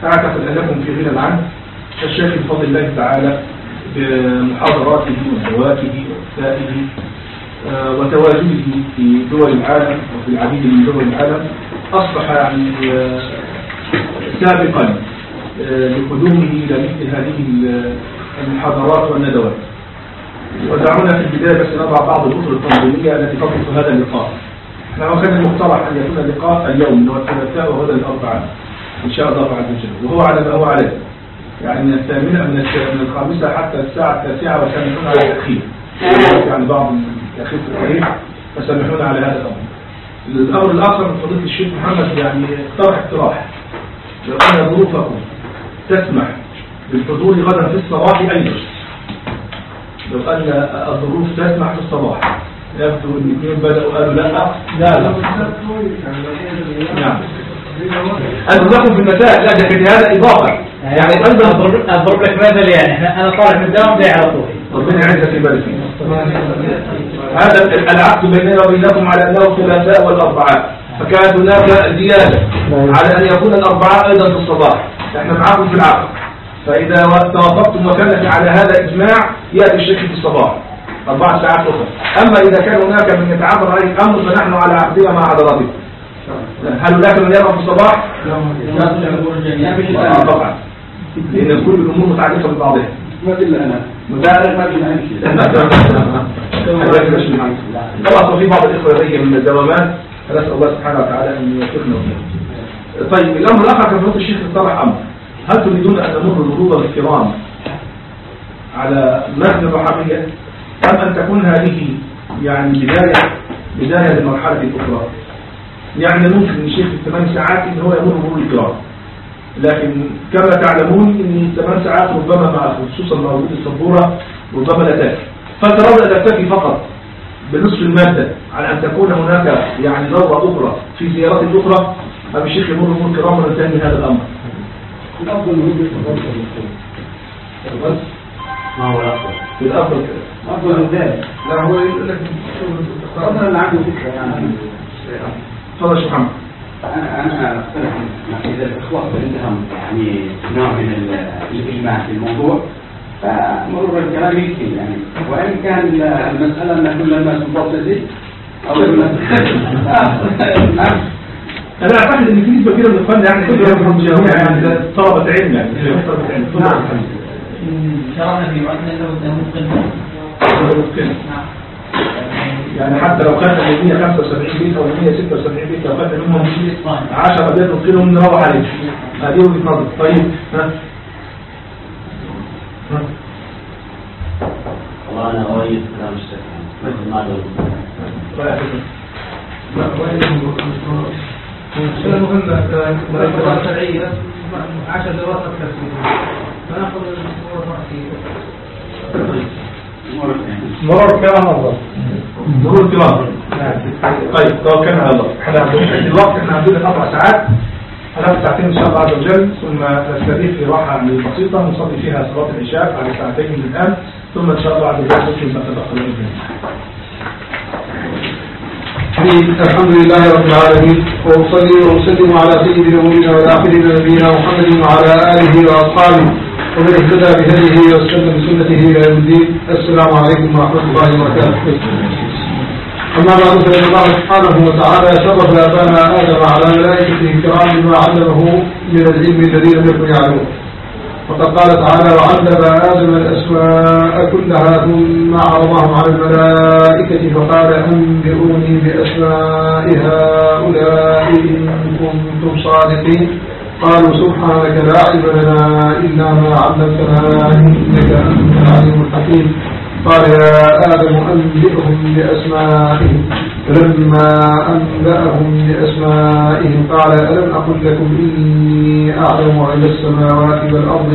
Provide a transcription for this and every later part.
أعتقد أنكم في غنى عنه. الشيخ بفضل الله تعالى بمحاضراته ودواته وإفتائه وتواجده في دول العالم وفي العديد من دول العالم أصبح يعني سابقا لقدومه إلى مثل هذه المحاضرات والندوات. ودعونا في البداية بس نضع بعض الأطر التنظيمية التي تضبط هذا اللقاء. نحن كان المقترح أن يكون اللقاء اليوم هو الثلاثاء وغدا الأربعاء إن شاء الله عز وجل، وهو على ما هو عليه، يعني من الثامنة من الخامسة حتى الساعة 9 وسامحون على التأخير، يعني بعض التأخير في الطريق فسامحون على هذا الأمر. الأمر الآخر من فضيلة الشيخ محمد يعني اقتراح لو أن ظروفكم تسمح بالحضور غدا في الصباح أيضا، لو أن الظروف تسمح في الصباح. يبدو أن الاثنين بدأوا قالوا لا نعم أنتم لكم في المساء، لا لكن هذا إضافة يعني أيضا أضرب لك مثل، يعني أنا طالع في الدوام جاي على طول. ربنا يعزك في بالك. هذا العقد بيننا وبينكم على أنه الثلاثاء والأربعاء، فكانت هناك زيادة على أن يكون الأربعاء أيضا في الصباح. احنا معكم في العقد، فإذا توافقتم وكان على هذا إجماع يأتي الشيخ في الصباح 4 ساعات أخرى. أما إذا كان هناك من يتعذر عليه الأمر فنحن على عقدنا مع حضراتكم. هل هناك من يرغب في الصباح؟ لا طبعا، لأن كل الأمور متعلقة ببعضها. ما إلا أنا مدارك ما طبعا في بعض الإخوة يغير من الدوامات، فنسأل الله سبحانه وتعالى أن يوفقنا وإياكم. طيب الأمر الآخر كما قلت الشيخ اقترح أمر، هل تريدون أن نمر مرور الكرام على متن الرحبية أم أن تكون هذه يعني بداية للمرحلة الأخرى؟ يعني ممكن الشيخ في 8 ساعات إن هو يمر مرور الكرام، لكن كما تعلمون إن 8 ساعات ربما مع خصوصا مع وجود السبورة ربما لا تكفي، فترون أن تكتفي فقط بنصف المادة على أن تكون هناك يعني دورة أخرى في زيارات أخرى، أم الشيخ يمر مرور الكرام وننتهي هذا الأمر؟ الأفضل من ما هو الأفضل؟ الأفضل أفضل من ذلك. لا هو يقول لك أفضل اللي عنده فكرة يعني. تفضل يا شيخ محمد. أنا أقتنع إذا الإخوة عندهم يعني نوع من الإجماع في الموضوع فمرور الكلام يكفي يعني، وإن كان المسألة أن كل الناس مبسطين أو أنا أعتقد إن في نسبة كبيرة من الفن يعني كلهم جميع يعني طلبة علم يعني طلبة علم. شرعنا في وعدنا أنه ممكن. نعم. يعني حتى لو كان 175 بيت أو 176 بيت لو كان منهم 10 بيت نقلهم نروح عليه. هذه وجهة نظر. طيب والله أنا أؤيد كلام الشيخ مثل ما قلت. مهمة شرعية 10 دورات أكثر فنأخذ الأمور مرور الكرام الله مرور الكرام. طيب توكلنا على الله. احنا الوقت احنا عندنا 4 ساعات، هناخد ساعتين ان شاء الله عز وجل، ثم نستريح في راحه بسيطه نصلي فيها صلاه العشاء على ساعتين من الان، ثم ان شاء الله عز وجل نكمل ما تبقى باذن الله. الحمد لله رب العالمين، وأصلي وأسلم على سيد الأولين والآخرين نبينا محمد وعلى آله وأصحابه ومن اهتدى بهديه واستنى بسنته إلى يوم الدين. السلام عليكم ورحمة الله وبركاته. أما بعد فإن الله سبحانه وتعالى شرف أبانا آدم على ملائكته الكرام بما علمه من العلم الذي لم يكن يعلمه، وقد قال تعالى: وعلم آدم الأسماء كلها ثم عرضهم على الملائكة فقال: أنبئوني بأسماء هؤلاء إن كنتم صادقين. قالوا: سبحانك لا علم لنا إلا ما علمتنا إنك أنت العليم الحكيم. قال: يا آدم أنبئهم بأسمائهم. فلما أنبأهم بأسمائهم قال: ألم أقل لكم إني أعلم غيب السماوات والأرض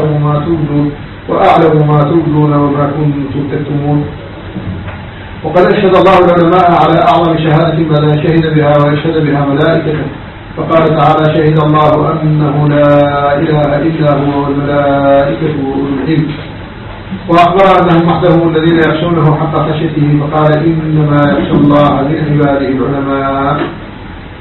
وأعلم ما تبدون وما كنتم تكتمون. وقد أشهد الله العلماء على أعظم شهادة ما لا شهد بها ويشهد بها ملائكته، فقال تعالى: شهد الله أنه لا إله إلا هو والملائكة وأولو العلم. وأخبر أنهم وحده الذين يخشونه حق خشيته، فقال: إنما يخشى الله من عباده العلماء.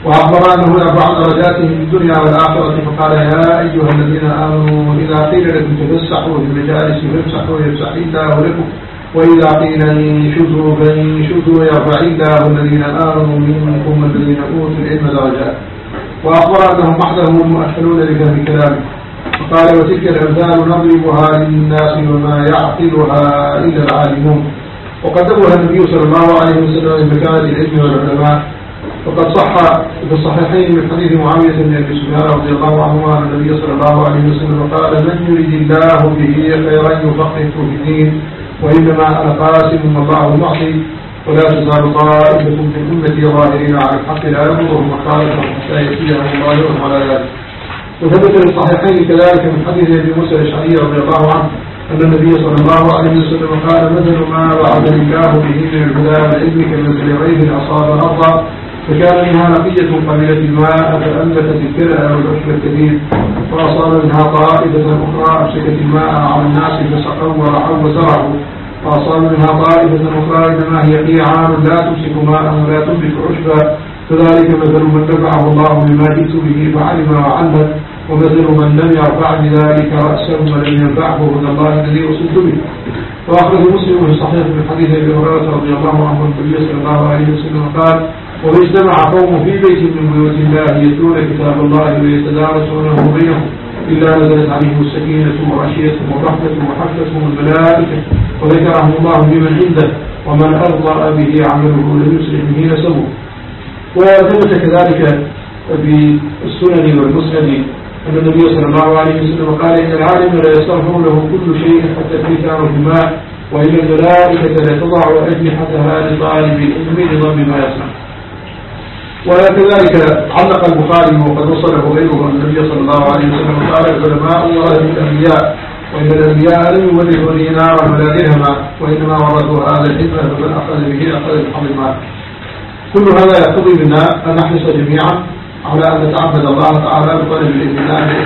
وأخبر أنه يرفع درجاته في الدنيا والآخرة، فقال يا أيها الذين آمنوا إذا قيل لكم تفسحوا في المجالس فافسحوا يفسح الله لكم، وإذا قيل انشزوا فانشزوا يرفع الله الذين آمنوا منكم والذين أوتوا العلم درجات. وأخبر أنهم وحدهم المؤهلون لفهم كلامه، فقال وتلك الأمثال نضربها للناس وما يعقلها إلا العالمون. وقد نبه النبي صلى الله عليه وسلم بمكانة العلم والعلماء، وقد صح في الصحيحين من حديث معاوية بن أبي سفيان رضي الله عنه أن النبي صلى الله عليه وسلم قال من يريد الله به خيرا يفقهه في الدين، وإنما أنا قاسم والله معطي، ولا تزال طائفة من أمتي ظاهرين على الحق لا يضرهم مخالفهم حتى يأتيهم الله على ذلك. وثبت في الصحيحين كذلك من حديث أبي موسى الأشعري رضي الله عنه أن النبي صلى الله عليه وسلم قال مثل ما وعد الله به من الهدى والعلم كمثل غيث أصاب الأرض فكان منها نقية قليلة الماء فأنبتت الكلى والعشب الكثير، وأصاب منها طائفة أخرى أمسكت الماء على الناس فسقوا ورعوا وزرعوا، وأصاب منها طائفة أخرى إنما هي قيعان لا تمسك ماء ولا تنبت عشبا، فذلك مثل من نفعه الله بما جئت به فعلم وعلم، ومثل من لم يرفع بذلك رأسه ولم ينفعه هدى الله الذي أرسلت به. وأخرج مسلم في الصحيح من حديث أبي هريرة رضي الله عنه النبي صلى الله عليه وسلم قال وإذ اجتمع قوم في بيت من بيوت الله يتلون كتاب الله ويتدارسونه بينهم إلا نزلت عليهم السكينة وغشيتهم الرحمة وحفتهم الملائكة وذكرهم الله بمن عنده ومن أرضى به عمله لم يسرع به نسبه. وثبت كذلك في السنن والمسند أن النبي صلى الله عليه وسلم قال إن العالم لا يستغفر له كل شيء حتى الحيتان في الماء، وإن الملائكة لا تضع أجنحتها لطالب العلم لضم ما يصنع. وكذلك علق البخاري وقد وصله غيره أن النبي صلى الله عليه وسلم قال العلماء ورثة الأنبياء، وإن الأنبياء لم يورثوا دينارا ولا درهما، وإنما ورثوا هذا العلم فمن أخذ به أخذ بحظ المال. كل هذا يقتضي منا أن نحرص جميعا على أن نتعبد الله تعالى بطلب العلم،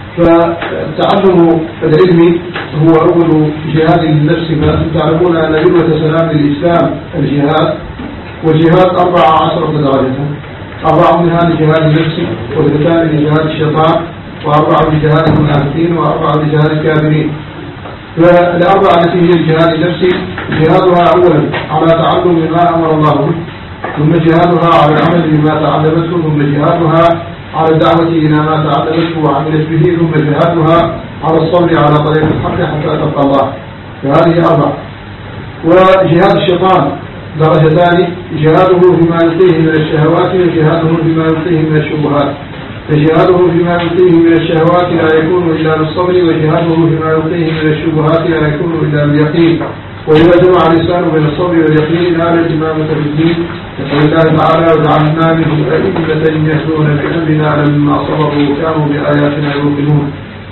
فتعلم العلم هو أول جهاد للنفس. فأنتم تعلمون أن ذروة سلام الإسلام الجهاد، والجهاد 14 درجة، 4 منها لجهاد النفس، و2 لجهاد الشيطان، و4 لجهاد المنافقين، و4 لجهاد الكافرين. فالأربعة التي هي لجهاد النفس جهادها أولا على تعلم ما أمر الله به، ثم جهادها على العمل بما تعلمته، ثم جهادها على الدعوة إلى ما تعلمته وعملت به، ثم جهادها على الصبر على طريق الحق حتى تلقى الله. فهذه 4. وجهاد الشيطان درجتان، جهاده فيما يلقيه من الشهوات وجهاده فيما يلقيه من الشبهات. فجهاده فيما يلقيه من الشهوات لا يكون إلا بالصبر، وجهاده فيما يلقيه من الشبهات لا يكون إلا باليقين. وإذا جمع الإنسان بين الصبر واليقين نال الإمامة في الدين. يقول الله تعالى وجعلنا منهم أئمة يهدون بأمرنا لما صبروا وكانوا بآياتنا يوقنون.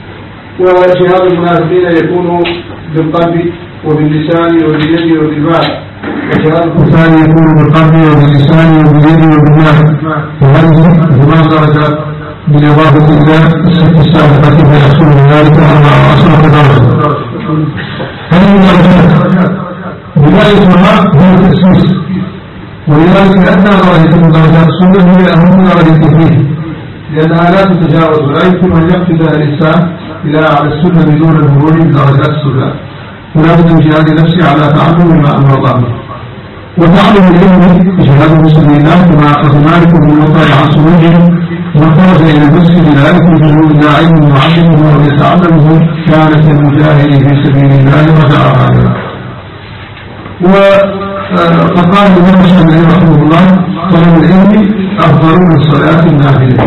وجهاد المنافقين يكون بالقلب وباللسان وباليد وبالمال، وجهاد الثاني يكون بالقلب وباللسان وباليد وبالمال. وهذه 8 درجات بالإضافة إلى السابقة فيحصل ذلك على 10 درجات. هذه الدرجات بدايتها هو التأسيس، ولذلك أدنى درجة من درجات السنة هي أهم درجة فيه، لأنها لا تتجاوز، لا يمكن أن يقصد الإنسان إلى على السنة بدون المرور بدرجات السنة. ولا بد من جهاد نفسه على تعلم ما أمر الله به. وتعلم العلم جهاد المسلمين كما أخذ مالك بن المطر عن سنوده من خرج إلى المسجد لا يخرجه إلا علم معلمه ويتعلمه كان كالمجاهد في سبيل الله رجع هذا. وقد قال الإمام الشافعي رحمه الله طلب العلم أفضل من صلاة النافلة،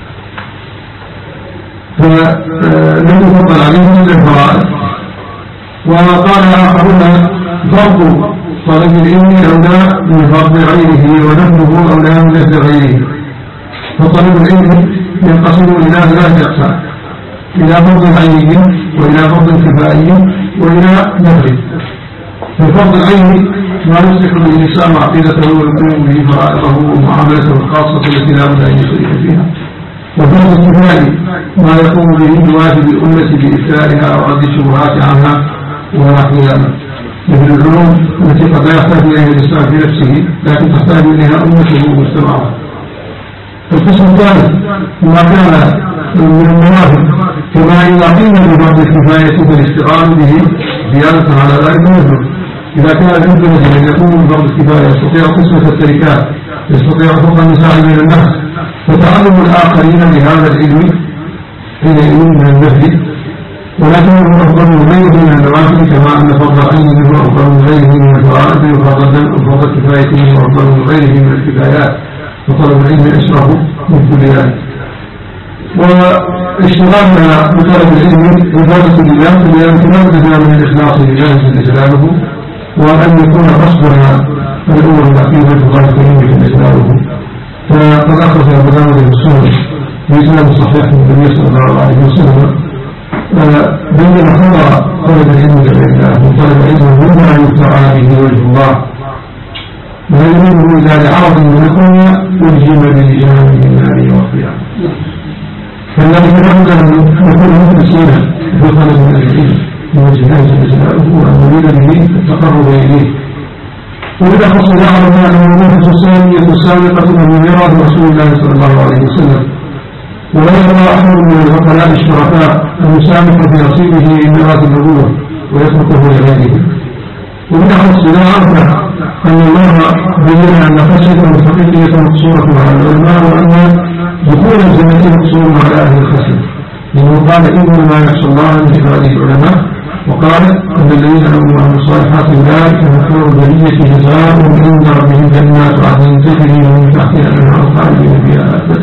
فلم يفضل عليه من الفرائض. وقال آخرون فرض طلب العلم أولى من فرض غيره ونفله أولى من نفل غيره. فطلب العلم ينقسم إلى 3 أقسام: إلى فرض عيني، وإلى فرض كفائي، وإلى نفل. من فرض العين ما يصلح للإنسان عقيدته ويقوم به فرائضه ومعاملته الخاصة التي لا بد أن يشرك فيها. وفرض الكفائي ما يقوم به بواجب الأمة بإبدالها ورد الشبهات عنها ونحوها، مثل العلوم التي قد لا يحتاج إليها الإنسان في نفسه لكن تحتاج إليها أمته ومجتمعها. القسم الثالث ما كان من المواهب كما إذا قيل بفرض الكفاية فالاستقامة به زيادة على ذلك المذهب. إذا كان يمكن أن يكون من فرض الكفاية يستطيع قسمة التركات، يستطيع حقوق النساء بين الناس، فتعلم الآخرين بهذا العلم حينئذ من المهد، ولكنه أفضل من غيره من النوافل كما أن فضل عينه أفضل من غيره من الفرائض، وفضل كفايته أفضل من غيره من الكفايات، وطلب العلم أشرف من كل ذلك. واشتغالنا بطلب العلم عبادة لله بأن تنبذ من الإخلاص لله جل جلاله، وأن يكون قصدنا الأول الأخير بالقرآن الكريم جل جلاله. فقد أخرج أبو داود السنة بإسناد صحيح من النبي صلى الله عليه وسلم بين خطأ طلب العلم لغير الله وطلب العلم مما يبتغى به وجه الله، ويريده إذا لعرض من الدنيا ألجم بلجام من نار وقيامة. فالذي يريد أن يكون مخلصين في طلب العلم من وجه الله جل جلاله وأن يريد به التقرب إليه. وبالأخص يعلم أنه النفس الثانية السابقة من ميراث رسول الله صلى الله عليه وسلم، ولا يرى أحد من العقلاء الشرفاء أن يسامح في نصيبه من ميراث النبوة ويتركه لغيره. وبالأخص لا عرف أن الله بين أن خشية الحقيقية مقصورة على العلماء، وأن دخول الجنة مقصور على أهل الخشية، لأنه قال إنما يخشى الله من عباده العلماء، وقال أن الذين آمنوا وعملوا الصالحات أولئك هم خير البرية جزاؤهم عند ربهم جنات عدن تجري من تحتها الأنهار خالدين فيها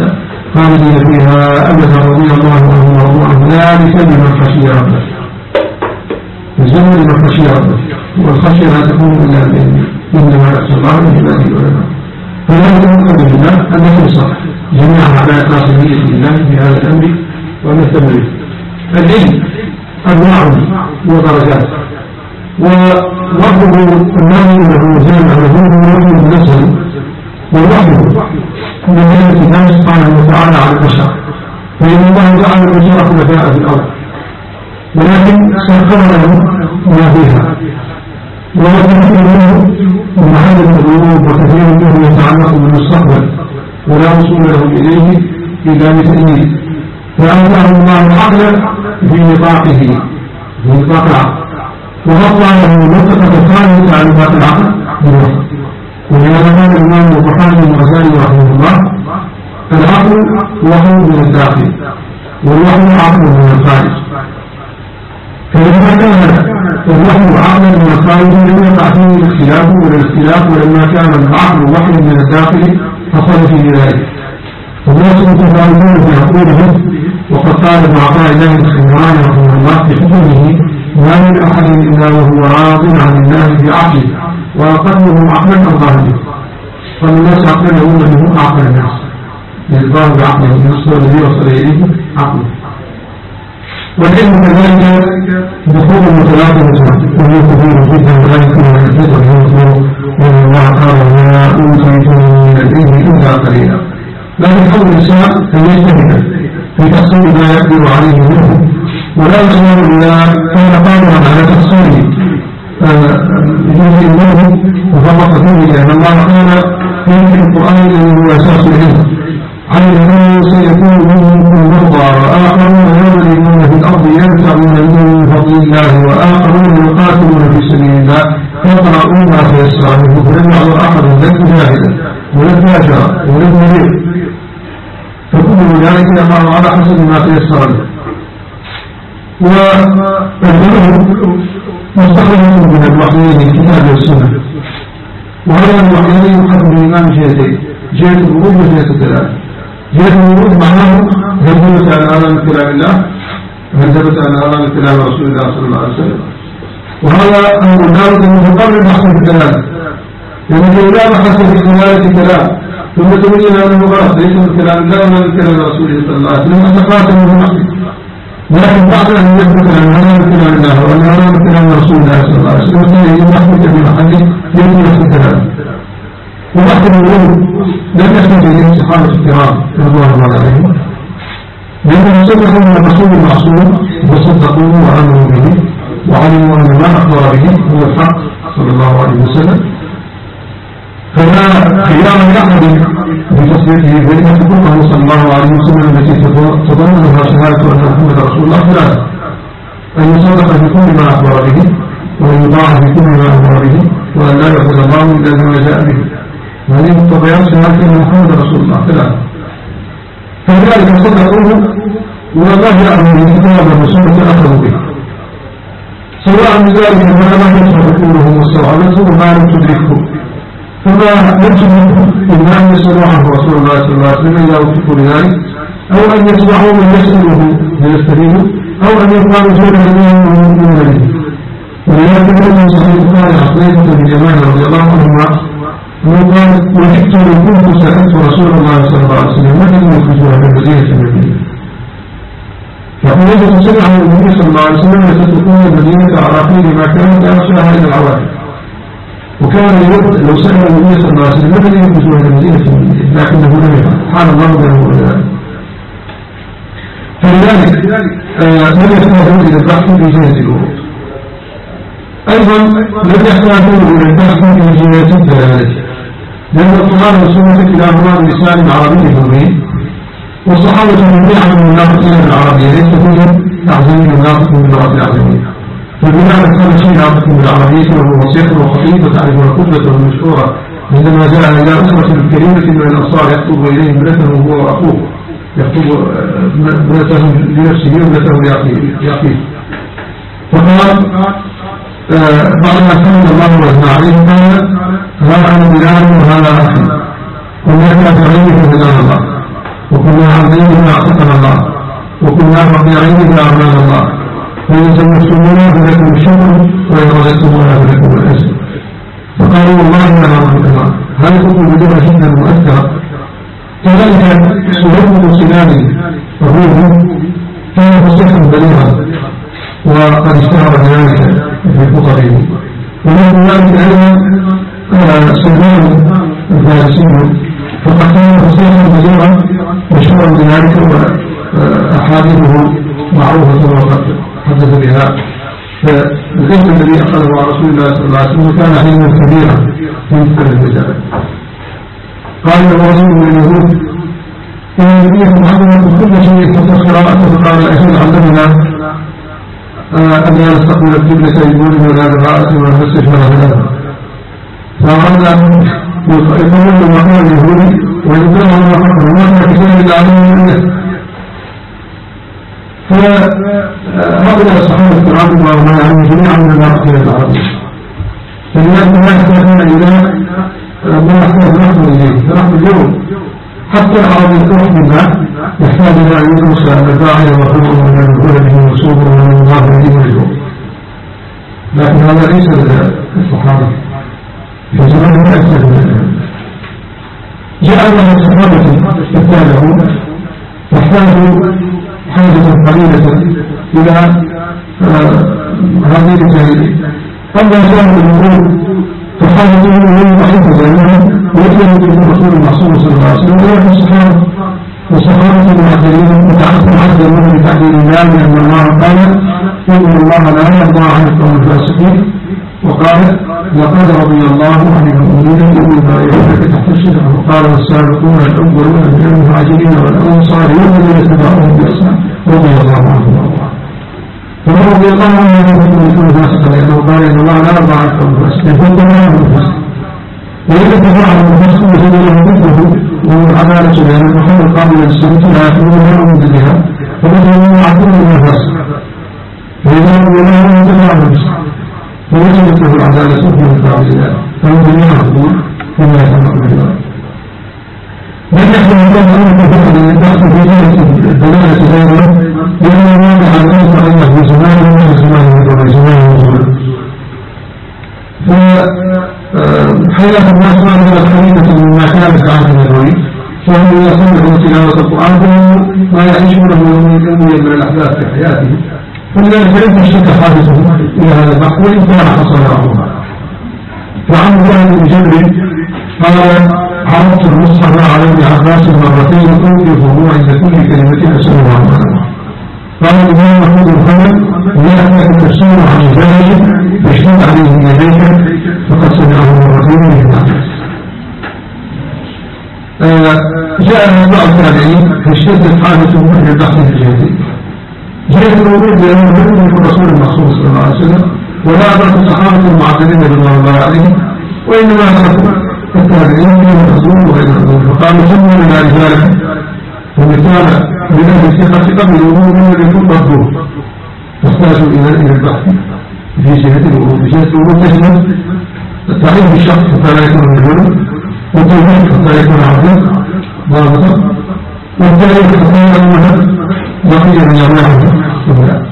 أبدا رضي الله عنهم ورضوا عنه، ذلك لمن خشي ربه. الجنة لمن خشي ربه، والخشية لا تكون إلا بالعلم، إنما يخشى الله من عباده العلماء. فلا يتمكن بالله أن نحرص جميعا على إخلاص النية لله في هذا الأمر وأن نستمر. العلم أنواع ودرجات، وربه النبي له جامع له وربه بنفسه، والوحي من الله سبحانه وتعالى على البشر، فإن الله جعل البشر خلفاء في الأرض، ولكن سخر له ما فيها، وكثير منه محل القلوب، وكثير منه يتعلق بالمستقبل ولا وصول له إليه إلا بتأييد، فأنزله الله العقل في نطاقه في نطاق العقل، وغطى له منطقة الثانية على نطاق العقل بالوحي. ولهذا قال الإمام البخاري الغزالي رحمه الله: العقل وحي من الداخل، والوحي عقل من الخارج. فلما كان الوحي عقلا من الخارج لم يقع فيه الاختلاف ولا الاختلاف، ولما كان العقل وحي من الداخل حصل فيه ذلك. والناس متفاوتون في عقولهم، وقد قال ابن عطاء الله الخمراني رحمه الله في حكمه: ما من أحد إلا وهو راض عن الله بعقله، وأقله عقلا أو ظاهره. فالناس عقلا يقول أنه أعقل الناس للظاهر بعقله، النص الذي وصل إليه عقله. والعلم كذلك دخول متلاطمة وهي كبير جدا، ولا يمكن أن يحيط به وأن الله قال: وما أوتيتم من العلم إلا قليلا. لكن حول الإنسان أن يجتهد في تحصيل ما يقدر عليه منه، ولا يصير إلا كان قادرا على تحصيله جزء منه وفرط فيه، لأن الله قال في القرآن إنه هو أساس العلم: علمه سيكون منكم مرضى وآخرون يضربون في الأرض يبتغون من فضل الله وآخرون يقاتلون في سبيل الله فاقرؤوا ما تيسر منه، فلم يعذر أحد لن مجاهدا ولن فاجرا ولن مريض، فكل ذلك يقع على حسب ما تيسر له. والعلم مستخرج من الوحيين الكتاب والسنة، وهذا الوحيين يحكم الإمام جهتين: جهة الورود وجهة الدلالة. جهة الورود معناه هل ثبت على آلام كلام الله، هل ثبت على آلام كلام رسول الله صلى الله عليه وسلم، وهذا أمر لا منه قبل البحث في الدلالة، لأنه لا بحث في الدلالة كلام ثم تبين أنه غلط ليس من كلام الله ولا من كلام رسوله صلى الله عليه وسلم، أتقاط منه محدث. لكن بعد أن يثبت أن هذا من كلام الله وأن هذا من كلام رسول الله صلى الله عليه وسلم فإنه يحدث في محله يثبت في الكلام. وبحث الورود لم يحتاج إلى صحابة الكرام رضوان الله عليهم، لأنهم صدقوا من الرسول المعصوم وصدقوه وآمنوا به وعلموا أن ما أخبر به هو الحق صلى الله عليه وسلم. فلا خيار لأحد بتصديقه فإن حقوقه صلى الله عليه وسلم التي تضمنها شهادة أن محمد رسول الله ثلاثة: أن يصدق في كل ما أخبر به، وأن يطاع في كل ما أخبر به، وأن لا يعبد الله إلا بما جاء به. وهذه مقتضيات شهادة أن محمد رسول الله ثلاثة. فلذلك صدقوه والله يعلم الكتاب والسنة أخذوا به، سواء بذلك ما لم يتركوه واستوعبته وما لم تدركه، فما يجب إلا أن يسأل عنه رسول الله صلى الله عليه وسلم إذا وفقوا لذلك، أو أن يسمعوا من يسأله ليستفيدوا، أو أن يقالوا جولا من ذلك. ولذلك الذي صحيح البخاري عن حذيفة بن اليمان رضي الله عنهما أنه قال: وجدت لو كنت سألت رسول الله صلى الله عليه وسلم متى يخرجها من المدينة النبوية. فحذيفة سمع من النبي صلى الله عليه وسلم ستكون المدينة على خير ما كانت أخشاها إلى العوائد، وكان لو سأل النبي صلى الله عليه وسلم متى يخرجها من المدينة النبوية، لكنه لم يفعل، سبحان الله بينه وبين. فلذلك لم يحتاجوا إلى البحث في جهة الورود. أيضا لم يحتاجوا إلى البحث في جهة الدلالة، لأن القرآن والسنة كلاهما بلسان عربي مبين، والصحابة جميعا من الناطقين بالعربية ليس فيهم أعزمي الناطق باللغة العربية، فبناء كل شيء ناطق بالعربية وهو وصيح وخطيب وتعرف القدوة المشهورة عندما جاء إلى أسرة الكريمة من الأنصار يخطب إليه ابنته وهو أخوه، يخطب ابنته لنفسه وابنته لأخيه، فقال بعدما حمد الله وأثنى عليه قال: ها أنا بلال وهذا أخي، كنا كافرين فهدانا الله، وكنا عبدين فأعتقنا الله، وكنا فقيرين فأغنانا الله، فإن سمحتمونا فلكم الشكر وإن رزقتمونا فلكم الأجر. فقالوا: والله يا رب الله، هل كنتم بدون جدا مؤثرة؟ كذلك سهيل سناني وروح كان فصيحا بليغا وقد اشتهر بذلك في خطبه، ومن ذلك أيضا سلمان الفارسي فقد كان فصيحا بليغا مشهورا بذلك وأحاديثه معروفة وقد حدث بها. فالعلم الذي أخذه على رسول الله صلى الله عليه وسلم كان علما كبيرا في مثل المجال. قال له رجل من اليهود: إن النبي محمد كل شيء حتى قراءته، فقال: أجل علمنا أن لا نستقبل القبلة يقول ولا براءة ولا نستشفى لها. فأراد أن يقول مقام اليهودي ويقول ما فقر وما كتاب إلا علمه منه. فهؤلاء الصحابة الكرام رضي الله عنهم جميعا من الناطقين العربية، فلذلك ما يحتاجون إلى ما يحتاج نحن إليه. فنحن اليوم حتى العربي الكرم بالله يحتاج إلى أن يدرس الداعي وخلقه من الهدى وصوبه ومن الله الذي يرجوه، لكن هذا ليس لدى الصحابة في زمان لا يحتاج إلى. جاء من الصحابة اتبعوا واحتاجوا حاجة قليلة إلى هذه الجاهلية. أما كانوا الأمور فحاجة إليه ضعيفة لأنهم يؤمنون بالرسول المعصوم صلى الله عليه وسلم ولكن الصحابة والصحابة المعدلين متعقل عدل منهم بتعديل الله، لأن الله قال: إن الله لا يرضى عن القوم الفاسقين، وقال: لقد رضي الله عن المؤمنين إذ يبايعونك تحت الشجرة، وقال: والسابقون الأولون من المهاجرين والأنصار والذين اتبعوهم بإحسان رضي الله عنهم وأرضاهم. فمن رضي الله عنه يكون فاسقا، لأنه قال: إن الله لا يرضى عن القوم الفاسقين، فإن الله هو الفاسق. وإذا تبعهم الفاسق فإنه ضده وهو العدالة، لأن محمد قابل للسنة لا يخرجون من ضدها، فمثلا يعبدون من الفاسق، فإذا رضي الله عنه تبعهم الفاسق فوجدت له العدالة في مقابل ذلك، فهو جميع الحضور فيما يتعلق بذلك. لم يحصل الله أن تفعل الناس في جهة الدلالة غيره، لأن الواقع الأمر أنه في زمان من زمان وفي زمان وزمان. فحياة الناس من الحديثة مما كان في عهد النبوي، فهم يصنعون تلاوة القرآن ما يعيشونه من الأحداث في حياته، فلذلك لم تشتد حاجته إلى هذا البحث وإن كان حصل معه. فعن الله بن جبر قال: عرضت المصحف على ابن عباس مرتين أوقفه عند كل كلمة أسأله عنها. قال الإمام محمود الحمد: يأتي التفسير عن ذلك يشهد عليه يديك فقد سمعه مرتين من ابن عباس. اشتدت حاجتهم إلى البحث في جهتين. جهة الوجود لأنه لم يكن الرسول المخصوص صلى الله عليه وسلم ولا أدرك الصحابة المعتدين رضوان الله عليهم، وإنما أدركوا التابعين من الرسول وغير الرسول، فقالوا ثم من ذلك ومثال من أهل الثقة قبل الوجود من يكون ردوه، فاحتاجوا إلى البحث في جهة الوجود. في جهة الوجود تشمل التعريف بالشخص حتى لا يكون مجهولا، والتوجيه حتى يكون عبدا ضابطا، والتعريف حتى يكون بقي من الله سبحانه.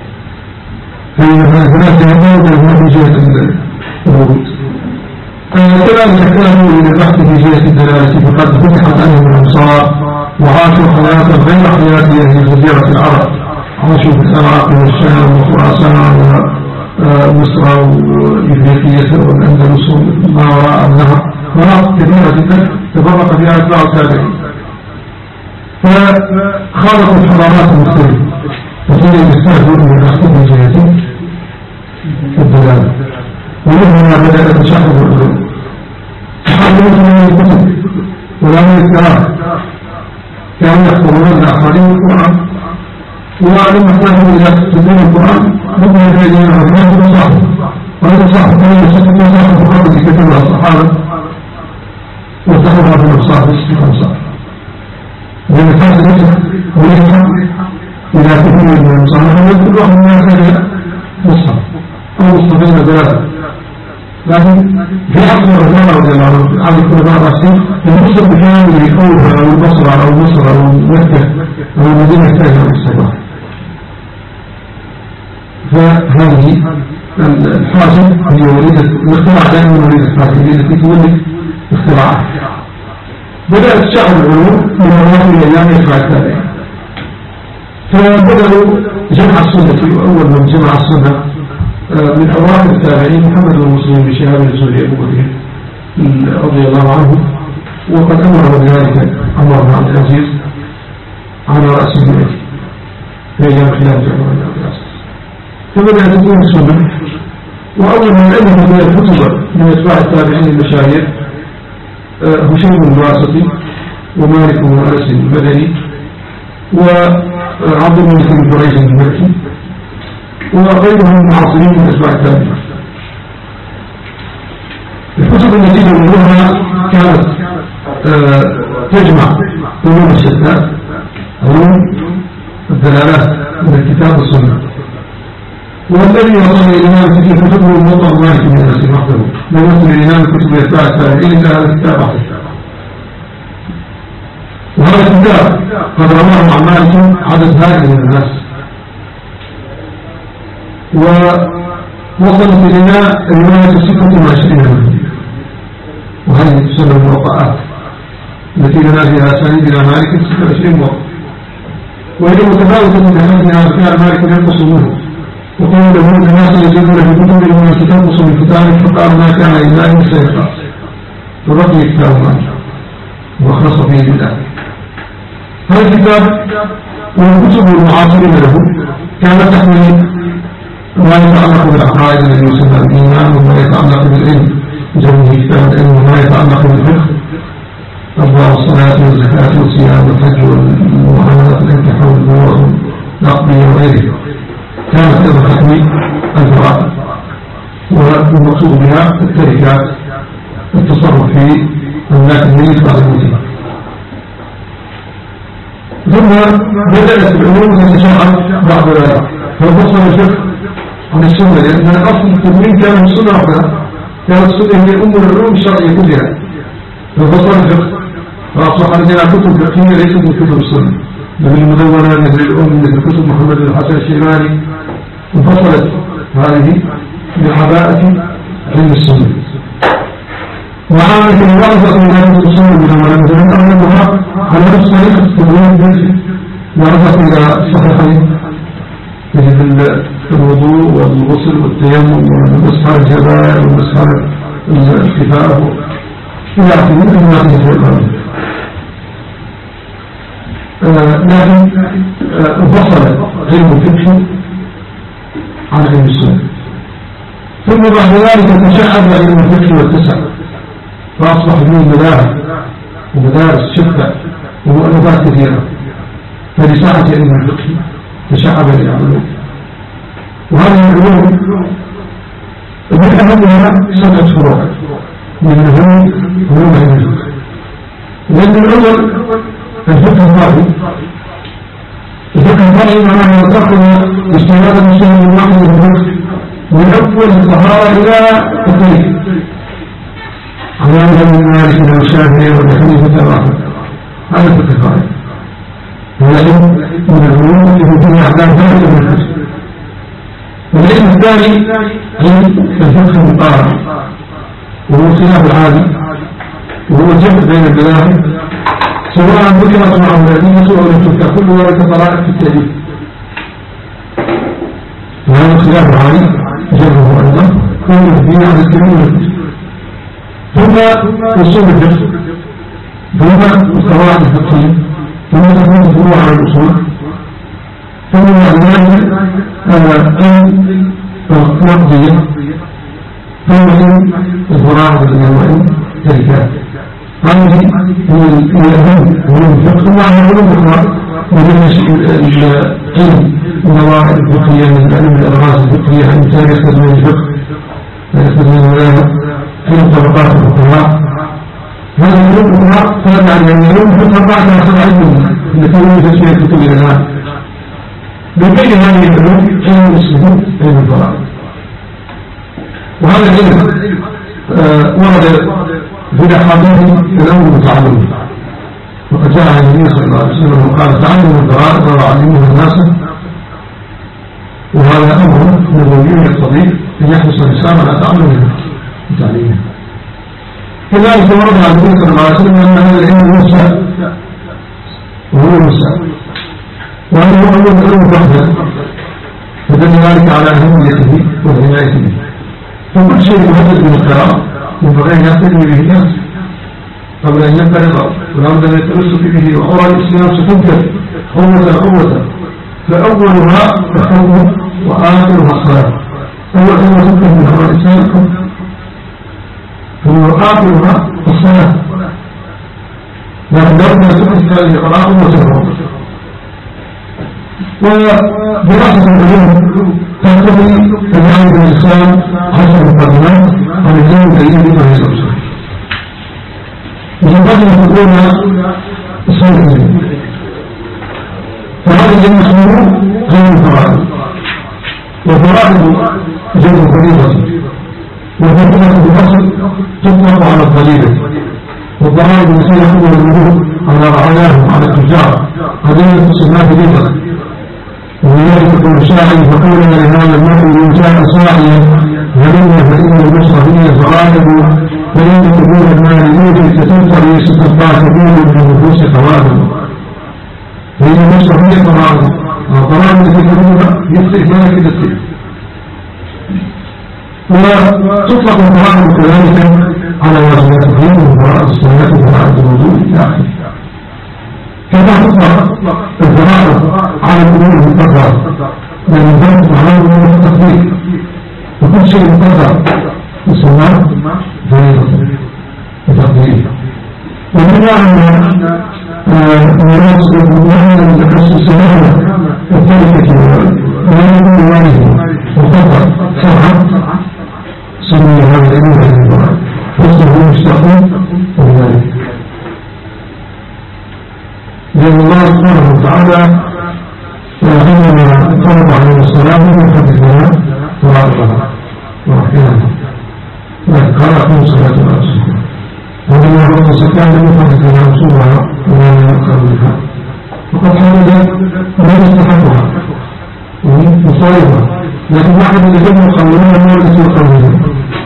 فإن هناك جهة في جهة الوجود. كذلك كانوا إلى البحث في جهة الدلالة فقد فتحت عنهم الأمصار وعاشوا حياة غير حياة أهل جزيرة العرب، عاشوا في العراق والشام وخراسان ومصر وإفريقيا والأندلس وما وراء النهر، مناطق كثيرة جدا تفرق فيها أتباع التابعين، فخالطوا الحضارات المختلفة، وصلوا يستهدون من البحث في جهة الدلالة. ومنها بدأت تشحذ العلوم تحضروا من الكتب ولا من الكلام، كانوا يحضرون الآخرين القرآن، وعلم احتاجوا إلى تدين القرآن ممكن يتعلمون الرحمن بالصحف، وهذا صحف كان يصحف صحف القرآن التي كتبها الصحابة واتخذها في الأبصار في الأبصار، لأن الفاس يفتح ويفتح إلى كثير من المصحف ويكتب واحد من الناس مصحف أو مصحفين ثلاثة. لكن في عصر الرجال رضي الله عنه عن الخلفاء الراشدين المصدر بكامل يكونها أو البصرة أو مصر أو مكة أو المدينة يحتاجها للصلاة. فهذه الحاجة هي وليدة الاختراع، دائما وليدة الحاجة التي تولد اختراعات. بدأت تشعر العلوم من أواخر الأيام يتبع التابعين، فبدأوا جمع السنة، وأول من جمع السنة من أوائل التابعين محمد بن مسلم بشهاب الزهري أبو بكر رضي الله عنه، وقد أمر بذلك عمر بن عبد العزيز على رأس البيت في أيام خلافة عمر بن عبد العزيز، فبدأت تكون السنة. وأول من ألف هذه الكتب من أتباع التابعين المشاهير هشيم الواسطي ومالك بن أنس المدني وعبد الملك بن قريش المكي وغيرهم معاصرين من أتباع التابعين. الكتب التي نقولها كانت تجمع علوم الشتات، علوم الدلالات من الكتاب والسنة، والذي وصل الإمام في كتبه الموضع مالك بن أنس وحده، لم يصل الإمام كتب أتباع التابعين إلا هذا الكتاب وحده. وهذا الكتاب قد رواه عن مالك عدد هائل من الناس، ووصلت إلينا الرواية 26 وهذه تسمى الموقعات التي لنا فيها أسانيد إلى مالك 26 موقع، وهي متفاوتة بحيث كان مالك ينقص منه، وقال له الناس يجدون في كتب الناس تنقص من كتابه، فقال ما كان إلا سيقرأ، فبقي كتاب مالك وخلص فيه بالله. هذا الكتاب والكتب المعاصرين له كانت تحمل ما يتعلق بالعقائد التي يسمى الإيمان، وما يتعلق بالعلم جميع كتاب العلم، وما يتعلق بالفقه أبواب الصلاة والزكاة والصيام والحج والمعاملات الانكحاء والبيوع والعقدية وغيرها، كانت أيضا تحمل الفرائض، والمقصود بها التركات، التصرف في أملاك الميت بعد موته. ثم بدأت العلوم تتشعب بعد ذلك، فانفصل الفقه عن السنة، لأن أصل التدوين كان السنة وحدها، كانت السنة هي أم العلوم الشرعية كلها، فانفصل الفقه فأصبح عندنا كتب فقهية ليست من كتب السنة، مثل المدونة، مثل الأم، مثل كتب محمد بن الحسن الشيباني، انفصلت هذه من عباءة علم السنة. وعامة الوارثة من هذه الأصول المدونة مثلا أغلبها على نفس طريقة التدوين الجنسي، وارثة إلى الصحيحين مثل الوضوء والغسل والتيمم والمسح على الجبال والمسح على الكفاء إلى آخره من هذه الأمور. لكن انفصل علم الفقه عن علم السنة، ثم بعد ذلك تشعب علم الفقه والتسع، فأصبح فيه مذاهب ومدارس شتى ومؤلفات كثيرة، فلساعة علم الفقه تشعب العلوم. وهذه العلوم من أهمها 7 فروع من أهم علوم علم الفقه. لأن الأول الفقه الفقهي. الفقه الفقهي معناه أن تأخذ استناد المسلم الواحد الفقه من أول الطهارة إلى التاريخ على من مالك والشافعي والحنيفة والأحمد. هذا الفقه الفقهي. ولكن من العلوم التي فيها أحكام ثابتة من الفقه. والعلم الثاني علم الفقه المقارن وهو الخلاف العادي وهو الجمع بين المذاهب سواء ذكرت معه الأدلة أو لم تذكر كل ذلك طرائق في التأليف. وهذا الخلاف العادي جمعه أيضا كل الدين عن الكريم. ثم أصول الفقه ثم القواعد الفقهية ثم تكون الفروع على الأصول ثم بعد علم النقدية ثم علم الفرائض والعلم التركات. هذه هي الأهم علوم الفقه. ومع علوم الأخرى من العلم النواحي الفقهية من علم الأدراس الفقهية عن تاريخ تدوين الفقه تاريخ تدوين المذاهب علم طبقات الفقهاء. هذه العلوم الأخرى تابعة للعلوم الفقه بعدها 7 علوم التي يوجد فيها الكتب إلى الآن. من بين هذه العلوم علم المسلمين علم الفرائض. وهذا العلم ورد في الأحاديث الأمر متعلم. وقد جاء عن النبي صلى الله عليه وسلم وقال تعلموا الفرائض وعلموها الناس. وهذا أمر نبوي يقتضي أن يحرص الإنسان على تعلمها وتعليمها. كذلك ورد عن النبي صلى الله عليه وسلم أن هذا العلم وسع وهو وسع وأنه أول العلم وحده فدل ذلك على أهميته والعناية به. وكل شيء مهدد من القراءة ينبغي أن يهتدي به الناس قبل أن ينفرض ولابد أن يتمسك به. وأورى الإسلام ستنكر قوة فأولها الخوف وآخرها الصلاة. أول أمر تنكر من أمر الإسلام ثم آخرها الصلاة. لكن لابد أن تكون هذه القراءة وتنكر. ودراسة العلوم تقتضي أن يعرف الإنسان 10 مقدمات عن العلم الذي بما يدرسه. المقدمة تكون أصول العلم. فهذا العلم اسمه علم الفرائض. والفرائض جمع فريضة والفريضة بالأصل تطلق على الضريبة. والضرائب التي يأخذها الوجود على رعاياهم على التجار هذه تسمى فريضة. ولذلك يقول الشاعر فقولنا لهذا المرء إن كان صاعيا هلم فإن المصطفين فرائض فإن تكون المال يوجد ستنطري ستبقى كبير من نفوس قوائم. فإن المصطفين فرائض الضرائب التي تكون يخطئ ذلك بالسيف. وتطلق الضرائب كذلك على واجبات الدين وفرائض الصلاة وفرائض الوضوء إلى آخره. كما تطلق الفرائض على الأمور المقدرة لأن الفرائض معناه التقدير وكل شيء مقدر يسمى فريضة بتقديره. ومنها أن الناس يقولون التخصص هذا التركة ويكون والده مقدر شرعا سمي هذا الأمور عن الفرائض فاسمه مشتقون وذلك. لأن الله سبحانه وتعالى حينما فرض عليه الصلاة يحدث لنا فرائضها وأحكامها قال أقيموا الصلاة وآتوا الزكاة. وعندما فرض الزكاة لم يحدث لنا أصولها ولا يؤخر منها وقد حدد من يستحقها ومصائبها لكن واحد من الجنة يقولون ما التي يقولون.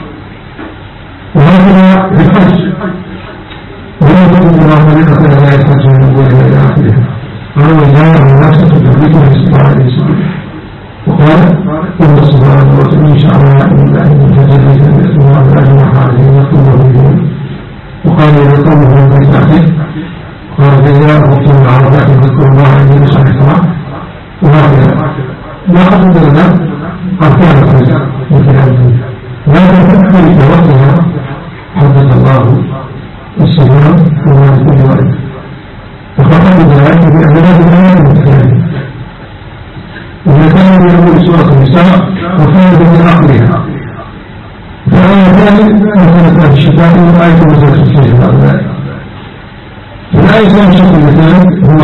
وهكذا في الحج ولا تكن الله طريقة لا يحتاج من أولها إلى آخرها. قال وجاء الناس تدركها استطاع إليه سبيله. وقال إن الصلاة والسلام من شعبها إلا أن تجري أن يأتوا الله لا جناح عليهم يطلبوا بهم. وقال إذا قوموا في تحته قال فإذا أردتم العربات فاذكروا الله عند مشعر الحرام. وهكذا لا حدد لنا أركان الحج مثل هذه لكن في وقتها حدث الله السلام وما لكل وارد. وقد حدد ذلك بأن هذه الآيات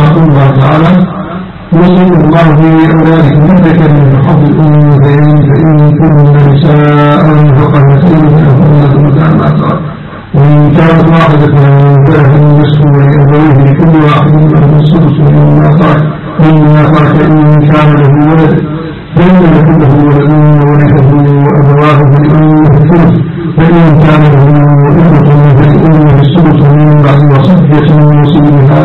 قول الله تعالى يوصي الله في أولادكم من ذكر من حظ الأنثيين فإن كن نساء فوق اثنتين فلهن متاع ما ترك وإن كانت واحدة فله النصف ولأبويه لكل واحد منهم السدس مما ترك إن كان له ولد فإن يكن له ولد وورثه أبواه فلأمه الثلث فإن كان له إخوة فلأمه السدس من بعد وصية يوصي بها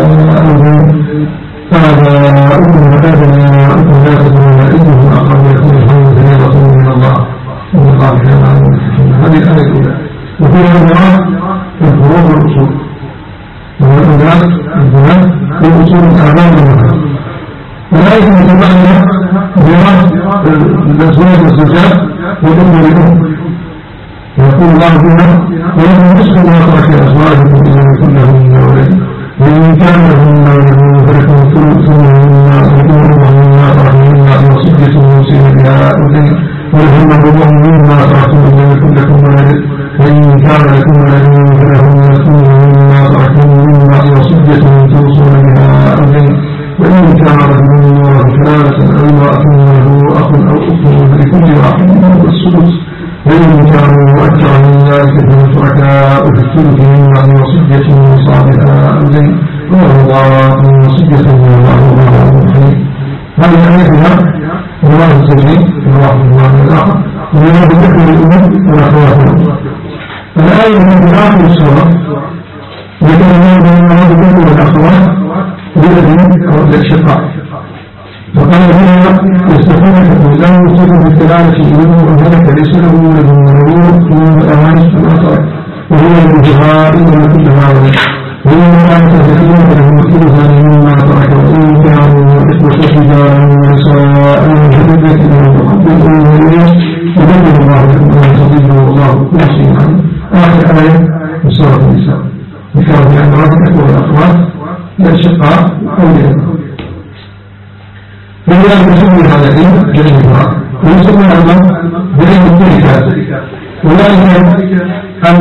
هذا أكون لا تكون إنه أقرب يكون الحمد فريضة من الله إن الله كان عليم حكيما. هذه الآية الأولى. وفيها الجماعة الفروض والأصول والأولاد البنات والأصول الآباء والأمهات. الآية التي بعدها جماعة الأزواج والزوجات والأم والأم يقول الله فيها ولكم نصف ما ترك أزواجكم إذا يكن لهن ولد وإن كان لهن ولد فلكم ثلث مما ترك من وصية يوصين بها أولين ولهن الربع مما تركتم إذا يكن لكم ولد وإن كان لكم ولد فلهن ثلث مما تركتم من بعد وصية توصون بها أولين وإن كان رجل ورث كلالة أو امرأة له أخ أو أخت فلكل واحد منهم السدس وإن كانوا أكثر من ذلك فهم شركاء في الثلث من بعد وصية يوصى بها أولين والله وصية من الله الرحيم. هذه الآية الله الزوجين الله الله الآخر ويراد ذكر الأمم والأخوات. الآية من آخر السورة ذكر الله بأن مراد الأمم والأخوات بالذين أو الشقاء فقال هنا يستفيد لا يصيب بالكلالة منه وهلك ليس له ولد ولد من الأوانس كما ترك وهو الانتهاء إنما كلها ولد وإن كانت تزكية له ثلثا مما ترك وإن كانوا إخوة رجالا ونساء فبالبيت له وقبل إليه يبين الله لكم أن تضلوا والله كل شيء عليم. آخر آية من سورة النساء ذكر بأن ربك والأخوات الأشقاء أو الأولاد. فلذلك يسمى هذا العلم علم الفرع ويسمى أيضا بعلم التركات وذلك أن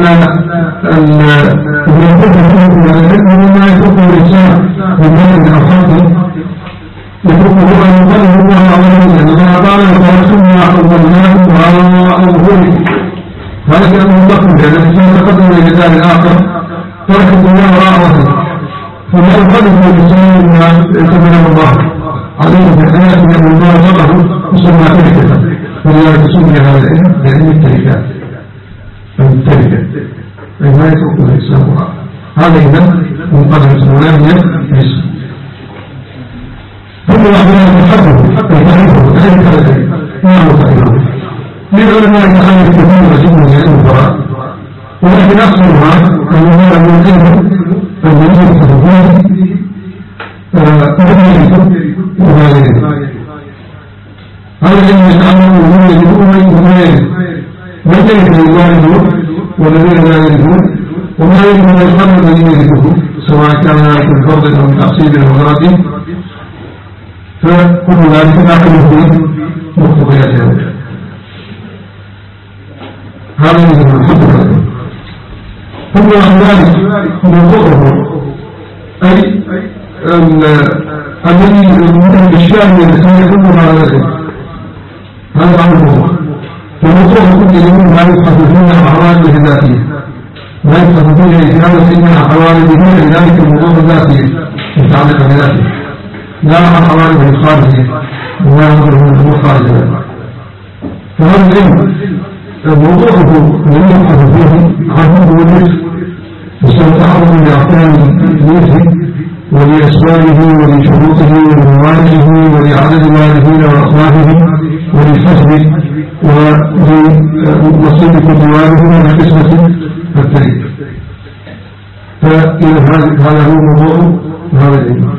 من يكون من العلم مما يكون الإنسان من بلد أو خلق يتركه أن يقلب الله عليه لأن الله تعالى يتركم أفضلناه وراء ظهوره هذا كلام مطلق لأن الإنسان تقدم إلى دار الآخر ترك الدنيا وراء ظهره فما يقلب الإنسان مما يتبنى الله عليه في الحياة من الله فقه يسمى تركة ولذلك سمي هذا العلم بعلم التركات التركة أي ما يترك الإنسان وراء هذا إذا مقدمة الولاية باسم كل واحد يتحرك حتى يتعرفه وتعرف هذا العلم ما هو تعرفه للعلماء يتحرك كثير جدا من علم الفراء ولكن أصلها أن هذا من العلم الذي يتحرك هذا الذي يتعلم وهم يجدون وما يجد من يجد الوالدون والذين لا يجدون وما يجد من القرن الذين يجدون سواء كان ذلك من فرض أو من تقصير أو غلط فكل ذلك داخل في مقتضيات هذا هذا من الحب ثم عن ذلك موضوعه أي الذي من الشام الذي يكون على ذلك هذا عنه وموضوع كل يوم ما يبحث فيه أعراض ذاتية ما يبحث فيه إجابة إنها حوالي بدون ذلك الموضوع الذاتي متعلق بذاته لا عن حوالي الخارجية وما ينظر من الخارج ذلك فهذا العلم موضوعه الذي يبحث فيه عنه هو النفس وسيتعرض لأحكام النفس ولأسبابه ولشروطه ولموانعه ولعدد الوارثين وأصنافه وللحسب ولنصيب كل وارث من قسمة التاريخ. فإذا هذا هو موضوع هذا العلم.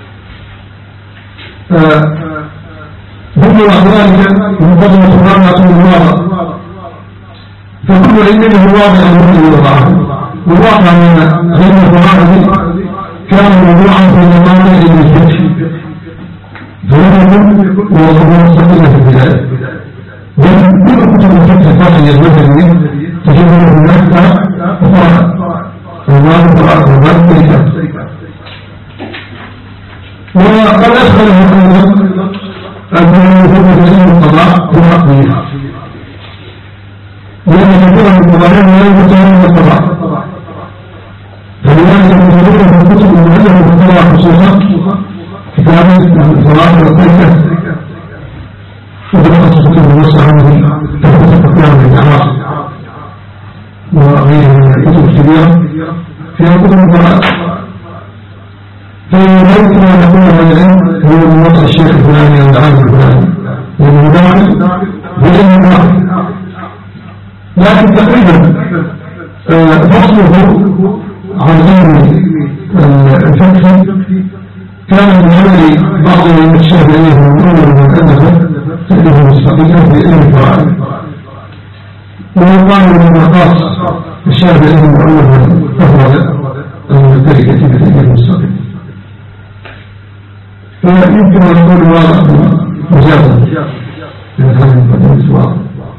ثم بعد ذلك مقدمة الرابعة الواضح فكل علم هو واضح من الوضع والواقع من علم الفرائض كان موضوعا في المقام للفتح فلم يكن وصفه مستقلا في البداية بل كل كتب الفتح الفاصل يزوجه تجده هناك وفرع الوان فرع الوان تركات وقد أدخل أن يكون تسليم القضاء بالعقلية، لأن كثيرا من القضاء لا يتسلم القضاء، فلذلك يتسلم في الكتب المؤلفة في القضاء خصوصا كتاب الصلاة والطريقة ودراسة الكتب الموسعة عنه تحدث الأحكام والإعراف وغيرها من الكتب الكبيرة فيها كتب القضاء. فلا يمكن أن يكون هذا العلم هو من وضع الشيخ الفلاني أو العالم الفلاني، لأنه داخل بالعلم الواحد، لكن تقريبا فصله عن علم الفقه كان من عمل بعض الشافعية من أنه تأليف مستقيمة في علم الفرائض، ويقال من خاص الشافعية المعلم أفضل التركة بتأليف مستقيم، فيمكن أن نقول واضح مجازا من هذه المقدمة واضح.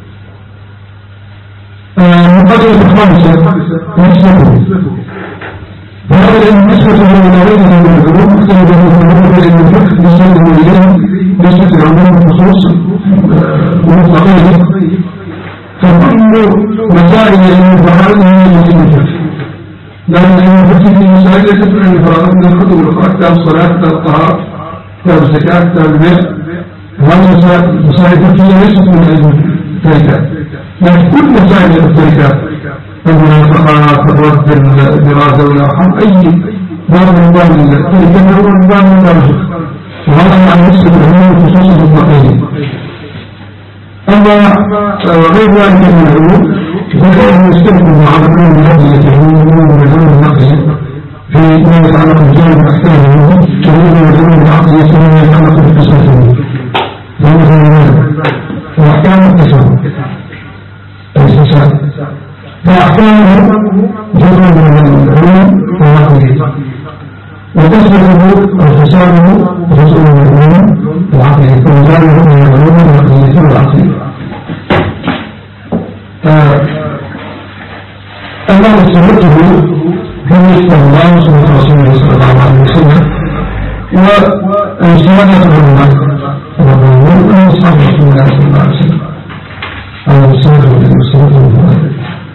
المقدمة الخامسة نسبته، فهذا العلم نسبته إلى غيره من العلوم مختلفة في علم الفقه نسبته إليه نسبة العلوم الخصوص ومطلقين، فكل مسائل علم الفرائض هي علم الفقه، لأن علم الفقه في مسائل ليست من علم الفرائض من الكتب الأخرى كتاب الصلاة كتاب الطهارة كتاب الزكاة كتاب البيع، وهذه مسائل فقهية ليست من علم التركات، لكن كل مسائل التركات المنافقات الرد الدراسة والأرحام أي باب من باب التركات هو من باب الفقه، وهذا مع نسبة العلوم خصوصا المطلقين. أما غير ذلك من العلوم فكان يستخدم على العلوم التي يتعلمون من العلوم النقلية في ما يتعلق بجانب الأحكام كمان العلوم العقلية كما يتعلق بالقصة وأحكام التصرف الاستشهاد، فأحكامه جزء من العلوم العقلية، وتصرفه وحسابه جزء من العلوم العقلية، فمجاله من العلوم العقلية والعقلية. أما سنته هي الله وسنة رسوله صلى الله عليه وسلم وسنة العلماء ومن أصحاب رسول الله صلى الله عليه وسلم على السنة والسنة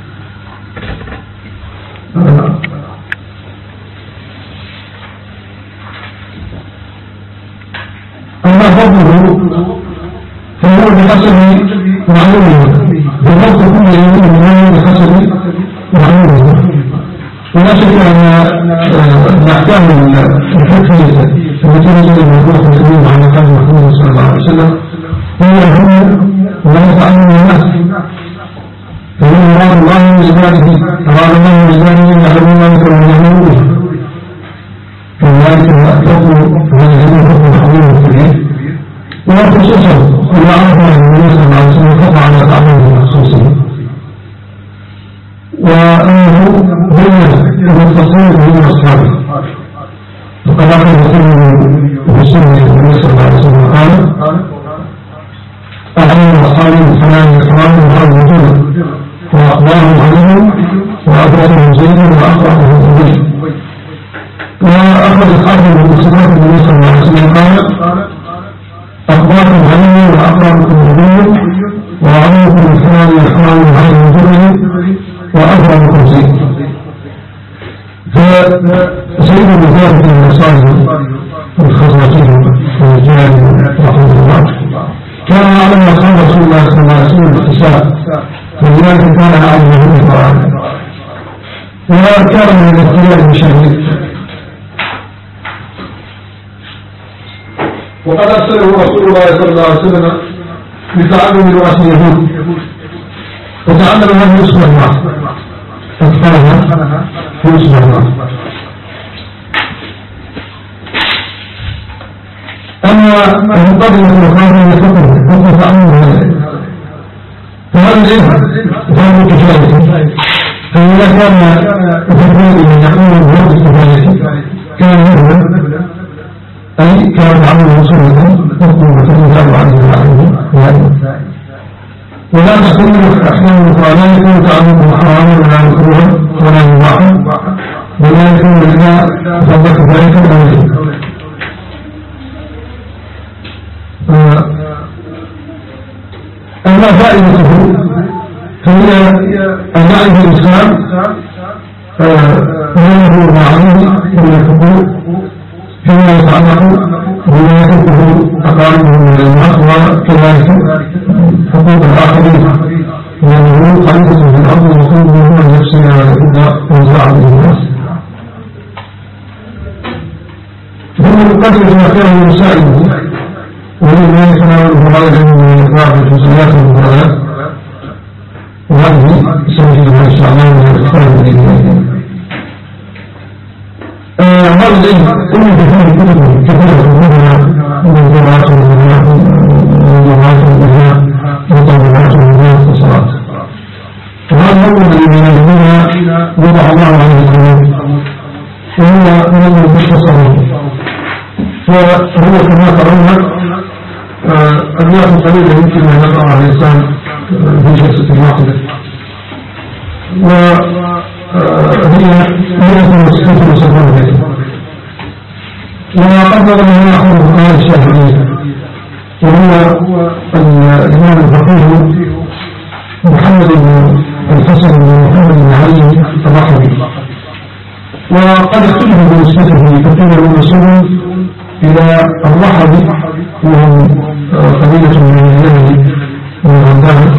أما فضله فهو بحسب معلومه، بفضل كل يوم منه بحسب معلومه، ولا شك أن الأحكام الفقهية التي نزل الموضوع في الأمين عن مقام محمد صلى الله عليه وسلم هي أهم ما يتعلم الناس، فهو مراد الله من عباده، أراد الله من عباده يعلمون ما يكون يعلمون، كذلك الفضل هذا العلم فضل عظيم كبير، وخصوصا إذا عرف النبي صلى الله عليه وسلم خطأ على تعظيم مخصوصه، وأنه بين المتصل بين أصحابه، فقد أخذ في سنة النبي صلى الله عليه وسلم قال: أعلم أصحابي بحلال الإحرام وهذا الوجود، وأخبارهم عليهم وأبرزهم زيد وأقرأهم زبيد. وأخذ الحاكم من صفات النبي صلى الله عليه وسلم قال: أخبارهم عليهم وأقرأهم زبيد وأعلمكم بحلال الإحرام وهذا الوجود وأكرمكم زيد. فسيد المثال في المصائب والخزرجين والرجال رحمه الله كان يعلم أصحاب رسول الله صلى الله عليه وسلم باختصار، ولذلك كان أعلمه بالقرآن، وكان من الاختيار المشاهير. وقد أرسله رسول الله صلى الله عليه وسلم لتعلم لغة اليهود، وتعلم هذه اسم الله فاختارها في اسم الله. أما المقابلة المقابلة لفقه فقه تعلم فهذا العلم فهو كفاية، فإذا كان الفقه من يقول بهذه الكفاية كان هذا أي كان عمله سنة تقوم بتنزل عنه ولا تكون أحكام القرآن يكون تعلمه حراما ولا مكروها ولا مباحا، ولا يكون الإناء فضلك ذلك الأولين. فما فائدته؟ فهي أن يعرف الإنسان ما له معه من الحقوق فيما يتعلق بما يحقه أقاربه من الناس وكذلك حقوق الآخرين لأنه خليفة في الأرض وخلق من نفسه على الإبداع وزراعة الناس. ثم يقدر ما كان يساعده ومما يتناوله هذا من الإقرار في الجزئيات والمفردات وهذه سنجدها إن شاء الله من الإقرار بإذن هذا العلم كله فيه كتب كثيرة منها منظورات ومنظورات ومنها مطالبات ومنها اختصارات وهذا الأول الذي يجبونها وضع الله عليه القلوب وهو من المختصر فهو كما ترون أبيات قليلة يمكن أن يقرأها الإنسان في جلسة واحدة وهي 176 بيتا وقدر من أحد القرآن الشافعية وهو الإمام الفقيه محمد بن الحسن بن محمد بن علي الرحبي وقد اختلف بنسبته فقيل منسوب إلى الرحبي وهم قبيلة من اليمن من غندان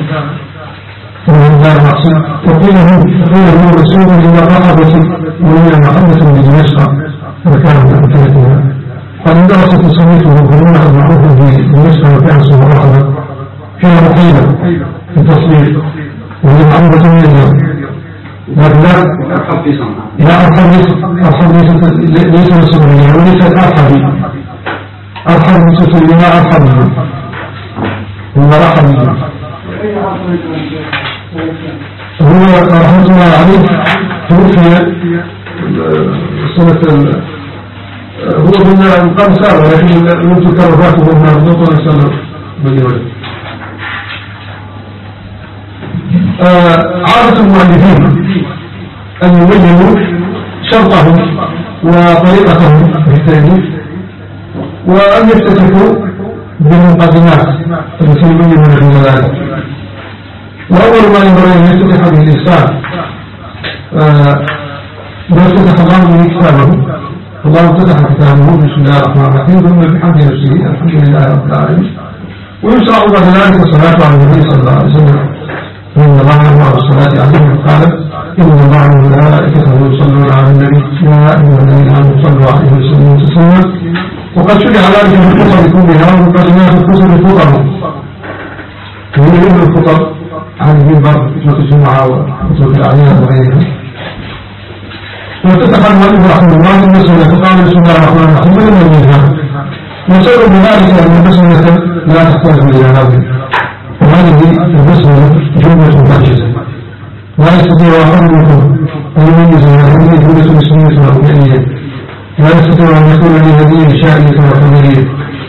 مقصد وقيل هو منسوب إلى الرحبة وهي محمة بدمشق مكان من أمكنتها ومن درجة تصنيفه فإنه معروف بدمشق مكان اسمه الرحبة فيها مقيمة في التصنيف وهي معروفة من اليوم لكن لا أرحب ليس مسؤولية وليس الأرحبي أرحب مسؤولية لا أرحبي هو رحبي هو رحمة الله عليه توفي سنة هو من القرن السابع لكن منذ كرفاته من النقطة نسأل بجوله عادة المؤلفين أن يبينوا شرطهم وطريقتهم في التأليف وأن يفتتحوا بالمقدمات التي يبينون في ذلك وأول ما ينبغي أن يفتتح به الإنسان يفتتح الله به كتابه الله افتتح كتابه بسم الله الرحمن الرحيم ثم بحمد نفسه الحمد لله رب العالمين ويشرع بعد ذلك الصلاة على النبي صلى الله عليه وسلم إن الله أمر بالصلاة عليه قال إن الله وملائكته يصلون على النبي يا أيها الذين آمنوا صلوا عليه وسلموا تسليما وقد شرع ذلك في الخطب كلها ومقدمات الخطب الخطب وهي ابن الخطب عن المنبر خطبة الجمعة وخطبة الأعياد وغيرها وافتتح المؤلف رحمه الله بالبسملة فقال بسم الله الرحمن الرحيم ولم يجدها وسبب ذلك أن البسملة لا تحتاج إلى هذه وهذه البسملة جملة معجزة لا يستطيع أحدكم أن يميز هذه جملة اسمية وفعلية لا يستطيع أن يكون لهذه شائعة وخبرية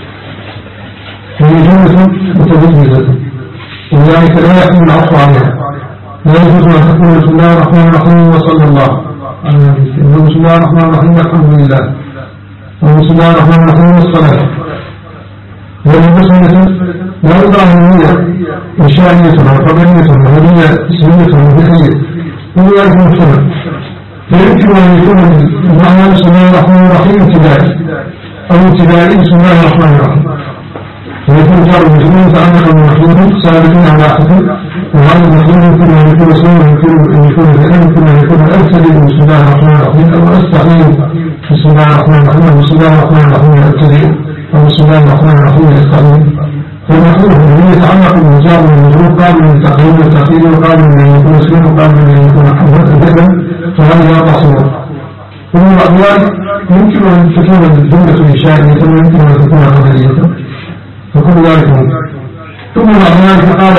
هي جملة متميزة ولذلك لا يحمل العطف عليها لا يجوز أن تكون بسم الله الرحمن الرحيم وصلى الله على النبي بسم الله الرحمن الرحيم الحمد لله وبسم الله الرحمن الرحيم والصلاة وهذه بسملة لا يدرى هي وشائعة وخبرية وهي اسمية وفعلية وذلك مفهوم فيمكن أن يكون المعنى بسم الله الرحمن الرحيم ابتدائي أو ابتدائي بسم الله الرحمن الرحيم ويكون جار المجنون يتعلق بالمخلوق ثابتين على حكم وهذا المخلوق يمكن أن يكون اسمه يمكن أن يكون فعلا يمكن أن يكون أبتدئ بسم الله الرحمن الرحيم أو أستعين بسم الله الرحمن الرحيم أو بسم الله الرحمن الرحيم أبتدئ أو بسم الله الرحمن الرحيم أستعين فالمخلوق الذي يتعلق بالجار والمجنون قابل من التقديم والتأخير وقابل من أن يكون اسمه وقابل من أن يكون حرفا جدا فهذا لا تصور ومن الأدوار يمكن أن تكون الجملة الإنشائية ويمكن أن تكون خبرية فكل ذلك ثم بعد ذلك قال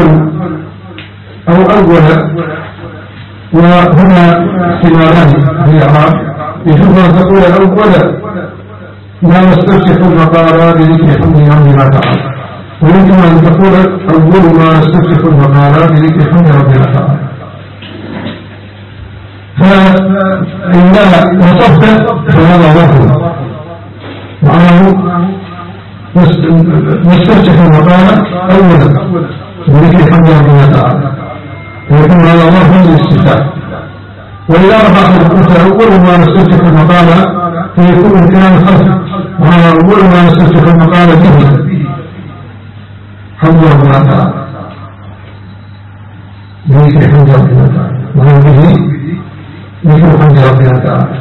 أول وهنا احتمالان في الإعراب يجوز أن تقول أول لا نستفتح المقال بذكر حمد ربنا تعالى ويمكن أن تقول أول ما نستفتح المقال بذكر حمد ربنا تعالى فإنها وصفت فهذا ظهر معناه نستفتح المقال أولا بذكر حمد ربنا تعالى، ويكون هذا الله من الاستفتاح. وإذا رفع الأنثى أول ما نستفتح المقام فيكون الكلام خلفه، وهذا أول ما نستفتح المقام به حمد ربنا تعالى، بذكر حمد ربنا تعالى، وهو به ذكر حمد ربنا تعالى.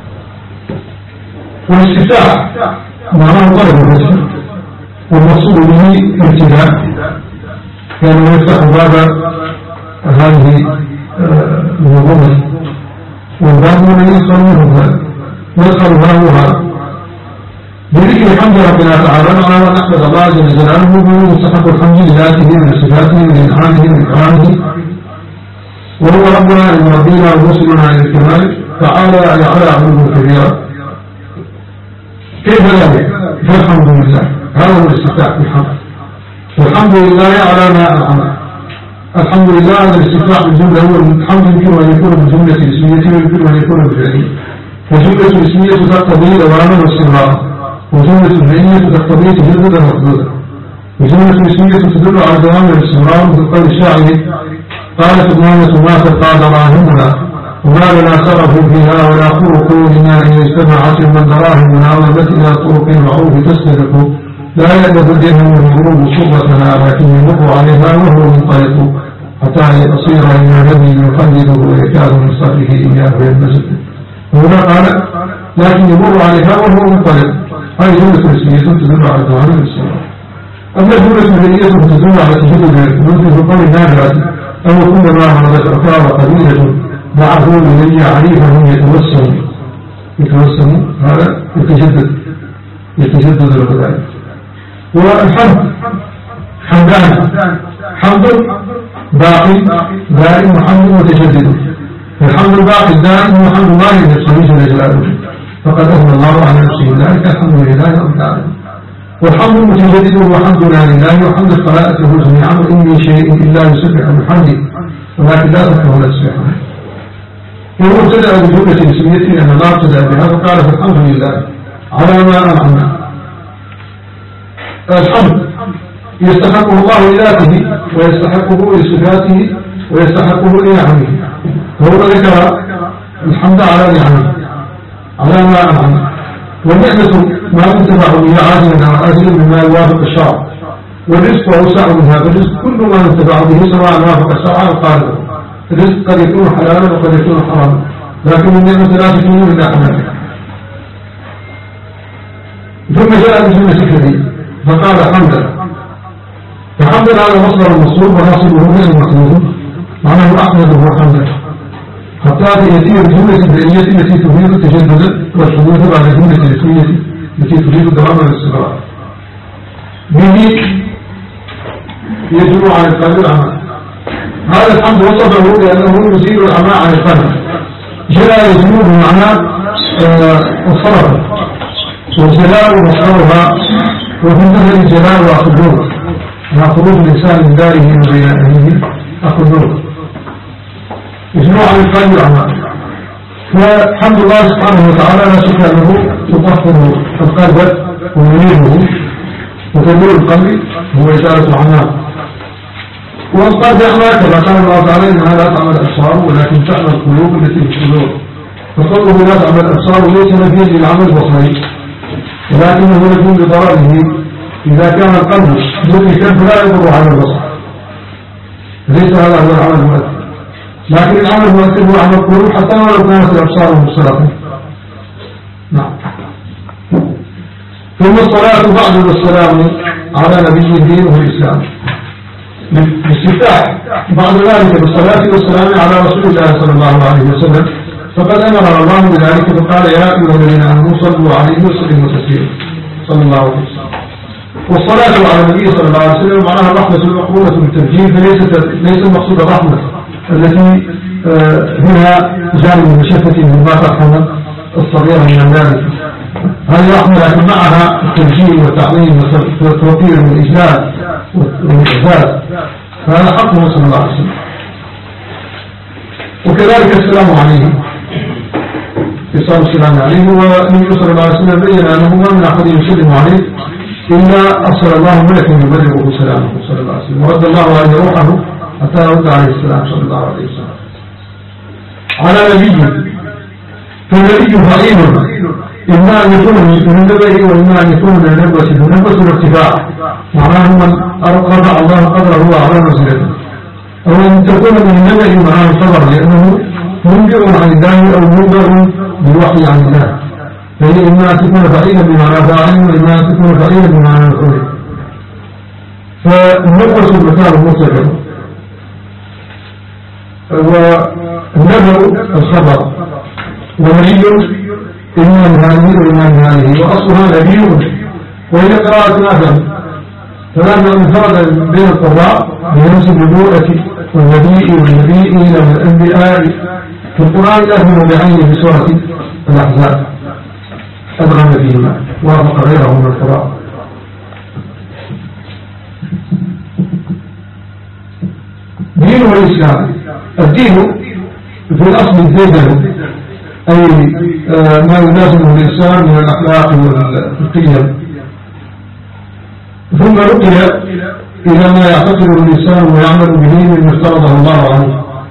والاستفتاح معناه طلب الرزق، والمقصود به ابتداء، كان يفتح باب هذه المنظومة، والباب الذي يدخل منه هذا ويدخل هذا بذكر حمد ربنا تعالى. معناه أن نحمد الله جل جلاله وهو مستحق الحمد لذاته من صفاته من إنعامه من إكرامه، وهو ربنا المربينا وموصلنا إلى الكمال تعالى على عبده كبيرا. كيف ذلك؟ فالحمد لله، هذا هو الاستفتاح بالحمد، والحمد لله على ما أنعم. الحمد لله هذا الاستفتاح بالجملة، هو الحمد يمكن أن يكون بالجملة الاسمية ويمكن أن يكون بالفعلية، والجملة الاسمية تقتضي دواما واستمرارا، والجملة الفعلية تقتضي تجددا وحدودا. والجملة الاسمية تدل على دوام والاستمرار، مثل قول الشاعر قالت ضمانة ما تبقى دراهمنا وما لنا صرف فيها ولا طرق لما إن اجتمعت من دراهمنا ومت إلى طرق المعروف تستدق لا يألف الدين والغروب صرتنا لكن يمر عليها وهو منطلق حتى يصير إلى الذي يقلده ويكاد من صرفه إياه ينبسط. وهنا قال لكن يمر عليها وهو منطلق، هذه جملة اسمية تدل على دوام الاستمرار. أما الجملة الفعلية تدل على تجدد الحدود في قول النادرة أو كلما مرضت أخرى قليلة معه من يعرفهم يتوسم هذا يتجدد الغذاء. والحمد حمدان، حمد باقي دائم وحمد متجدد. الحمد الباقي الدائم هو حمد الله لنفسه جل جلاله، فقد أثنى الله على نفسه ذلك الحمد لله رب العالمين. والحمد المتجدد هو حمدنا لله وحمد الخلائق له جميعا، وإن من شيء إلا يسبح بحمده ولكن لا تفهم ولا تسبحه. وهو ابتدأ بجملة اسميته أن الله ابتدأ بها فقال فالحمد لله على ما أنعم. الحمد يستحقه الله لذاته ويستحقه لصفاته ويستحقه لنعمه، وهو ذكر الحمد على نعمه على ما أنعم. والنعمة ما ينتفع بها عاجلا أو آجلا مما يوافق الشرع، والرزق أوسع منها، فالرزق كل ما ينتفع به سواء وافق الشرع أو قاربه. الرزق قد يكون حلالا وقد يكون حراما، لكن النعمة لا تكون إلا حلالا. ثم جاء بجملة كثير فقال حمدا، فحمدا على مصدر المصروف وناصبه من المخلوق، معناه أحمده حمدا، حتى يأتي الجملة الفعلية التي تفيد التجدد والحدوث بعد الجملة الاسمية التي تفيد الدوام والاستقرار. به يجب عن القلب العمى. هذا الحمد وصفه لأنه يزيل العمى عن القلب. جاء يزيل بمعنى الصرف، والجلال مصدرها، وفي المثل الجلال وأخذوه، مع خروج الإنسان من داره وبين أهله أخذوه، يزيل عن القلب العمى. فحمد الله سبحانه وتعالى لا شك أنه تطهر القلب وينيره، وتنور القلب هو إزالة عماه. والقلب أعمى كما قال الله تعالى إنها لا تعمل الأبصار ولكن تعمل القلوب التي في الصدور. فقوله لا تعمل الأبصار ليس نفيا للعمل البصري، ولكنه نفي لضرره. إذا كان القلب مدركا فلا يضر على البصر، ليس هذا هو العمل المؤثر، لكن العمل المؤثر هو عمل القلوب حتى ولو كانت الأبصار مبصرة. نعم. ثم الصلاة بعد والسلام على نبي الدين والإسلام. الاستفتاح بعد ذلك بالصلاة والسلام على رسول الله صلى الله عليه وسلم، فقد أمر الله بذلك فقال يا أيها الذين آمنوا صلوا عليه وسلموا تسليما صلى الله عليه وسلم. والصلاة على النبي صلى الله عليه وسلم معناها الرحمة المقرونة بالتبجيل، فليس المقصود الرحمة التي هنا جانب المشفة مما ترحم الصغير من ذلك، هذه رحمة لكن معها التبجيل والتعظيم والتوقير والإجلال والإعزاز، فهذا حقه صلى الله عليه وسلم. وكذلك السلام عليه، إصال السلام عليه. والنبي صلى الله عليه وسلم بين أنه ما من أحد يسلم عليه إلا أرسل الله ملكا يبلغه سلامه صلى الله عليه وسلم، ورد الله عليه روحه حتى رد عليه السلام صلى الله عليه وسلم على نبيه. فالنبي فعيل، إما أن يكون من النبي وإما أن يكون من النبوة. النبوة الارتفاع معناه من رفع الله قدره وأعلى منزلته، أو أن تكون من النبي معناه الخبر لأنه منبئ عن الله أو منبئ بالوحي عن الله، فهي إما أن تكون فعيلا بمعنى فاعل وإما أن تكون فعيلا بمعنى مفعول. فالنبوة المثال المطلق، والنبأ الخبر، ونبي إما من هذه وإما من هذه، وأصلها نبي. وهي قراءة نافع، فلما انفرد بين القراء بنفس النبوءة والنبي والنبيين والأنبياء في القرآن له موضعين في سورة الأحزاب أدغم فيهما وافق غيره من القراء. دين الإسلام، الدين في الأصل الزيدان، أي ما يلازمه الإنسان من الأخلاق والقيم، ثم نقل إلى ما يعتقد الإنسان ويعمل به مما افترضه الله عليه.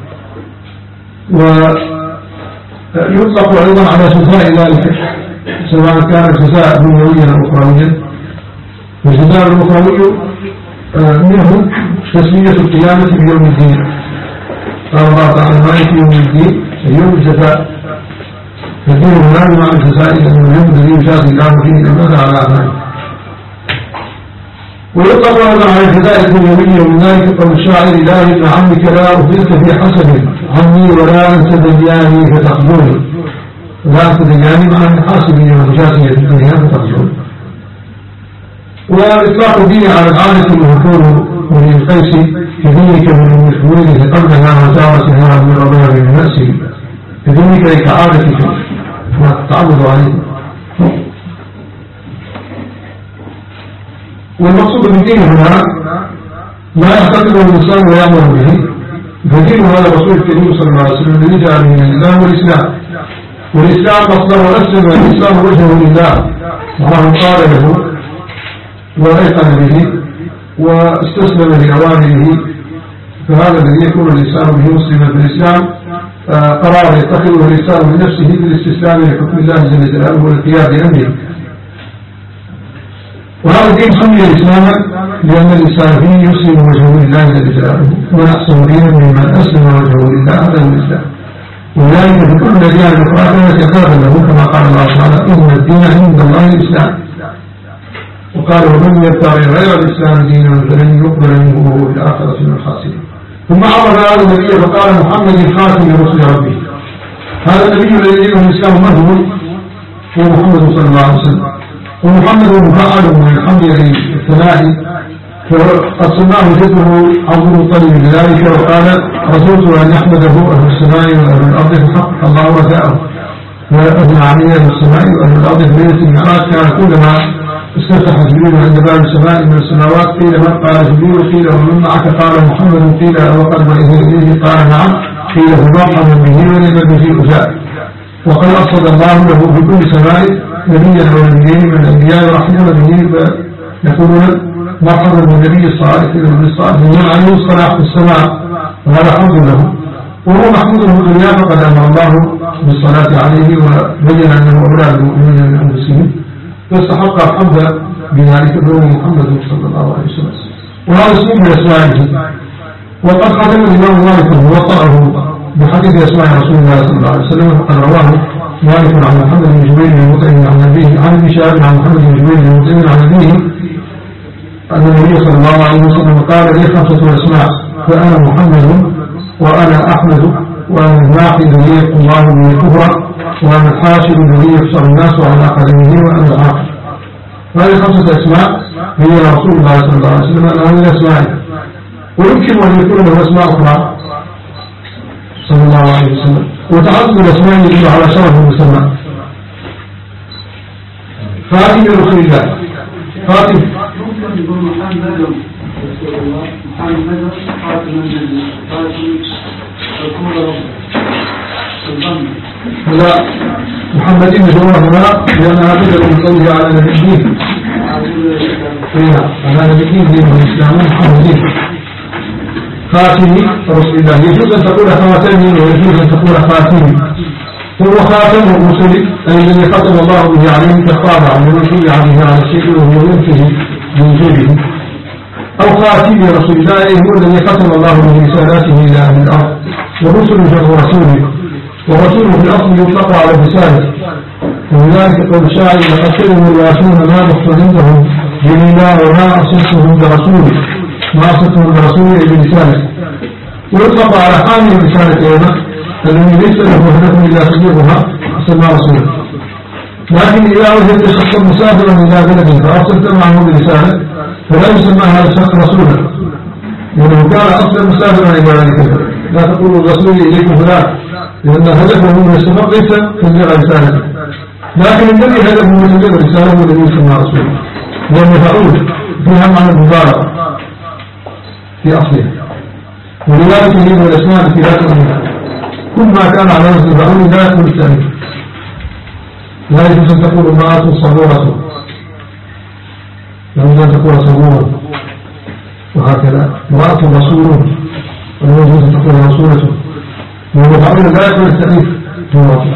ويطلق أيضا على جزاء ذلك، سواء كان جزاء دنيويا أو أخرويا. والجزاء الأخروي منه تسمية القيامة بيوم الدين، قال الله تعالى مالك يوم الدين يوم الجزاء. فالدين هنا مع الجزاء لأنه اليوم الذي يجازي الله فيه الأمانة على أعماله. ويطلق أيضا على الجزاء الدنيوي، ومن ذلك قول الشاعر لا ابن عمك لا أفضلك في حسب عني ولا أنت دنياني فتخزوني. لا أنت دنياني مع المحاسبين ومجازية الدنيا فتخزوني. وإطلاق الدين على العادة المذكور من القيس في ذلك من المشهورين قبلها وزارتها من ربها من نفسه، في ذلك كعادتك والتعرض عليه. والمقصود بالدين هنا ما يعتقده الإنسان ويعمل به، فدين هذا الرسول الكريم صلى الله عليه وسلم الذي جاء من الله والإسلام. والإسلام مصدر أسلم الإسلام وجهه لله، الله قال له وأيقن به واستسلم لأوامره، فهذا الذي يكون الإنسان به مسلما في الإسلام قرار يتخذه الإنسان من نفسه بالاستسلام لحكم الله جل جلاله والقيام بأمره. وهذا الدين سمي الإسلام لأن الإنسان فيه يسلم وجهه لله جل جلاله، ومن أحسن دينا ممن أسلم وجهه لله، هذا هو الإسلام. وذلك في كل الأديان الأخرى كانت خيرا له، كما قال الله تعالى إن الدين عند الله الإسلام. وقال ومن يبتغي غير الإسلام دينا فلن يقبل منه وهو في الآخرة من الخاسرين. ثم عرض هذا النبي فقال محمد خاتم رسل ربه. هذا النبي الذي يدعو الإسلام من هو محمد صلى الله عليه وسلم. ومحمد مفعل من الحمد للثناء، فقد سماه جده عبد المطلب لذلك، وقال رسولت أن يحمده أهل السماء وأهل الأرض فحقق الله وثاءه. فأبنى علي أهل السماء وأهل الأرض في ليلة المعراج كان كلما استفتح جبريل عند باب السماء من السماوات قيل من؟ قال جبريل. قيل ومن معك؟ قال محمد. قيل وقد إذ إليه؟ قال نعم. قيل فمرحبا به ونعم به أجاء. وقد أرسل الله له في كل سماء نبيا ونبيين من الأنبياء يرحمون به، فيقولون مرحبا بالنبي الصالح والنبي الصالح من عليه الصلاح في السماء، وهذا حمد له. وهو محمود في الدنيا، فقد أمر الله بالصلاة عليه وبين أنه أولى المؤمنين من أنفسهم، فاستحق الحمد بذلك فهو محمد صلى الله عليه وسلم. وهذا اسم من أسمائه. وقد ختم الإمام مالك ووطأه بحديث أسماء رسول الله صلى الله عليه وسلم، فقد رواه مالك عن محمد بن جبير المطعم عن أبيه عن ابن شهاب عن محمد بن جبير المطعم عن أبيه أن النبي صلى الله عليه وسلم قال لي 5 أسماء، فأنا محمد وأنا أحمد وأنا الناقد الذي يقول الله به الكفر وأنا الحاشر الذي يحشر الناس على قدمه وأنا العاقل. هذه 5 أسماء هي رسول الله صلى الله عليه وسلم أنها من أسمائه. ويمكن أن يكون له أسماء أخرى صلى الله عليه وسلم، وتعدد الأسماء يدل على شرف المسمى. خاتم رسول الله، خاتم ممكن يقول محمد رسول الله، محمد خاتم النبي، خاتم رسول الله. لا، محمدين مجرورة هنا لأنها بدل من قوله على نبيه. هذا بدين دين الإسلام محمدين خاتمي رسول الله. يجوز أن تقول خاتمي ويجوز أن تقول خاتمي. هو خاتم الرسل أي الذي ختم الله به عليه كالطابع للرسول عليه على الشيء وهو ينتهي بوجوده، أو خاتم رسول الله أي هو الذي ختم الله به رسالاته إلى أهل الأرض. والرسل جمع رسوله، ورسوله في الأصل يطلق على الرسالة، ولذلك قول الشاعر لقد كانوا الواسون ما بخت عندهم جميلا وما أصلتهم برسوله، ما أصلتهم برسوله برسالة. ويطلق على حامل الرسالة أيضا الذي ليس له هدف إلا تبليغها سمى رسوله. لكن إذا وجدت شخصا مسافرا إلى بلد فأرسلت معه برسالة فلا يسمى هذا الشخص رسولا، لأنه كان أصلا مسافرا إلى ذلك البلد. لا تقول الرسول إليكم فلان، لأن هدفه من السفر ليس تبليغ رسالته، لكن الذي هدفه من تبليغ الرسالة هو الذي يسمى رسولا، لأنه تعود فيها معنى المبالغة في أصلها. ولذلك يجب الأسماء التي لا تؤمنها كل ما كان على وزن الفعول لا يكون التأمين. لا يجوز أن تقول امرأة صبورة، لا يجوز أن تقول صبورة، وهكذا امرأة رسول، ولا يجوز أن تقول رسولة، والمفعول لا يكون التأمين في الواقع.